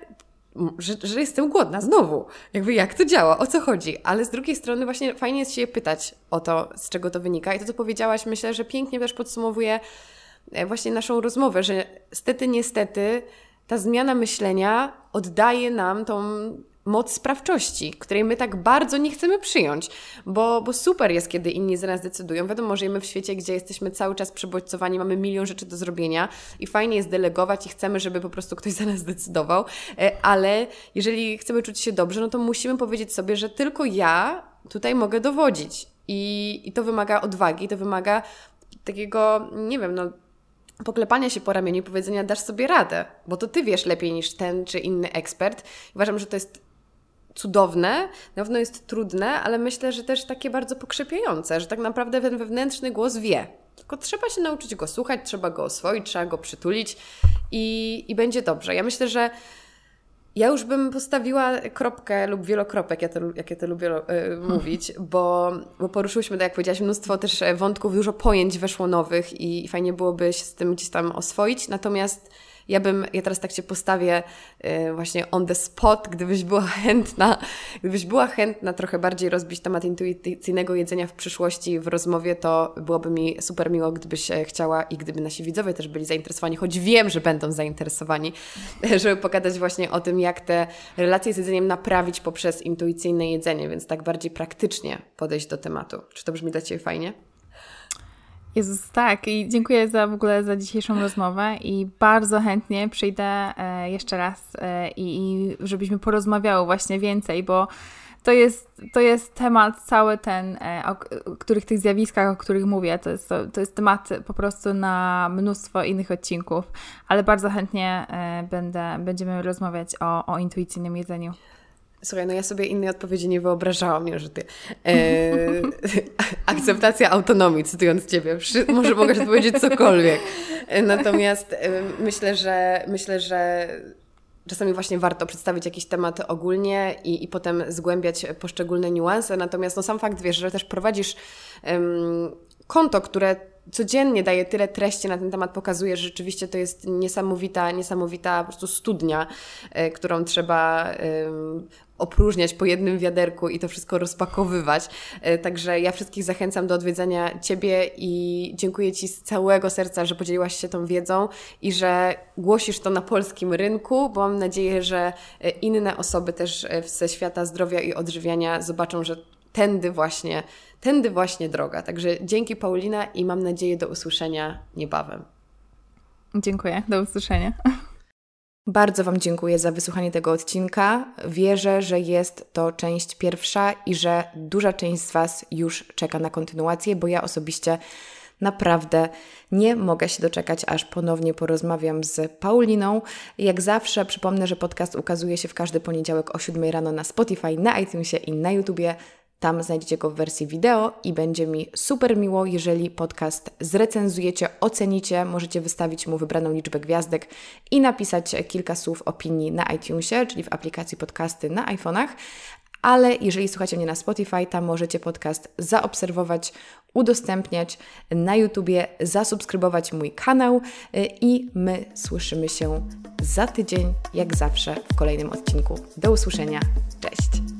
jestem głodna znowu. Jakby jak to działa, o co chodzi? Ale z drugiej strony właśnie fajnie jest się pytać o to, z czego to wynika. I to, co powiedziałaś, myślę, że pięknie też podsumowuje właśnie naszą rozmowę, że niestety ta zmiana myślenia oddaje nam tą moc sprawczości, której my tak bardzo nie chcemy przyjąć, bo super jest, kiedy inni za nas decydują. Wiadomo, żyjemy w świecie, gdzie jesteśmy cały czas przebodźcowani, mamy milion rzeczy do zrobienia i fajnie jest delegować i chcemy, żeby po prostu ktoś za nas decydował, ale jeżeli chcemy czuć się dobrze, no to musimy powiedzieć sobie, że tylko ja tutaj mogę dowodzić i to wymaga odwagi, to wymaga takiego, nie wiem, poklepania się po ramieniu i powiedzenia, dasz sobie radę, bo to ty wiesz lepiej niż ten czy inny ekspert. Uważam, że to jest cudowne, na pewno jest trudne, ale myślę, że też takie bardzo pokrzepiające, że tak naprawdę ten wewnętrzny głos wie. Tylko trzeba się nauczyć go słuchać, trzeba go oswoić, trzeba go przytulić i będzie dobrze. Ja myślę, że ja już bym postawiła kropkę lub wielokropek, jak ja to lubię mówić, bo poruszyłyśmy, tak jak powiedziałaś, mnóstwo też wątków, dużo pojęć weszło nowych i fajnie byłoby się z tym gdzieś tam oswoić. Natomiast ja teraz tak Cię postawię właśnie on the spot, gdybyś była chętna trochę bardziej rozbić temat intuicyjnego jedzenia w przyszłości w rozmowie, to byłoby mi super miło, gdybyś chciała i gdyby nasi widzowie też byli zainteresowani, choć wiem, że będą zainteresowani, żeby pogadać właśnie o tym, jak te relacje z jedzeniem naprawić poprzez intuicyjne jedzenie, więc tak bardziej praktycznie podejść do tematu. Czy to brzmi dla Ciebie fajnie? Jezus, tak. I dziękuję w ogóle za dzisiejszą rozmowę i bardzo chętnie przyjdę jeszcze raz i żebyśmy porozmawiały właśnie więcej, bo to jest temat cały ten, o których tych zjawiskach, o których mówię, to jest temat po prostu na mnóstwo innych odcinków, ale bardzo chętnie będziemy rozmawiać o intuicyjnym jedzeniu. Słuchaj, ja sobie innej odpowiedzi nie wyobrażałam, nie, że ty. Akceptacja autonomii, cytując Ciebie. Może mogę powiedzieć cokolwiek. Natomiast myślę, że czasami właśnie warto przedstawić jakiś temat ogólnie i potem zgłębiać poszczególne niuanse. Natomiast sam fakt, wiesz, że też prowadzisz konto, które codziennie daje tyle treści na ten temat, pokazuje, że rzeczywiście to jest niesamowita po prostu studnia, którą trzeba opróżniać po jednym wiaderku i to wszystko rozpakowywać. Także ja wszystkich zachęcam do odwiedzenia Ciebie i dziękuję Ci z całego serca, że podzieliłaś się tą wiedzą i że głosisz to na polskim rynku, bo mam nadzieję, że inne osoby też ze świata zdrowia i odżywiania zobaczą, że tędy właśnie droga. Także dzięki, Paulina, i mam nadzieję do usłyszenia niebawem. Dziękuję, do usłyszenia. Bardzo Wam dziękuję za wysłuchanie tego odcinka. Wierzę, że jest to część pierwsza i że duża część z Was już czeka na kontynuację, bo ja osobiście naprawdę nie mogę się doczekać, aż ponownie porozmawiam z Pauliną. Jak zawsze przypomnę, że podcast ukazuje się w każdy poniedziałek o 7 rano na Spotify, na iTunesie i na YouTubie. Tam znajdziecie go w wersji wideo i będzie mi super miło, jeżeli podcast zrecenzujecie, ocenicie, możecie wystawić mu wybraną liczbę gwiazdek i napisać kilka słów opinii na iTunesie, czyli w aplikacji podcasty na iPhone'ach. Ale jeżeli słuchacie mnie na Spotify, tam możecie podcast zaobserwować, udostępniać na YouTubie, zasubskrybować mój kanał i my słyszymy się za tydzień, jak zawsze, w kolejnym odcinku. Do usłyszenia. Cześć!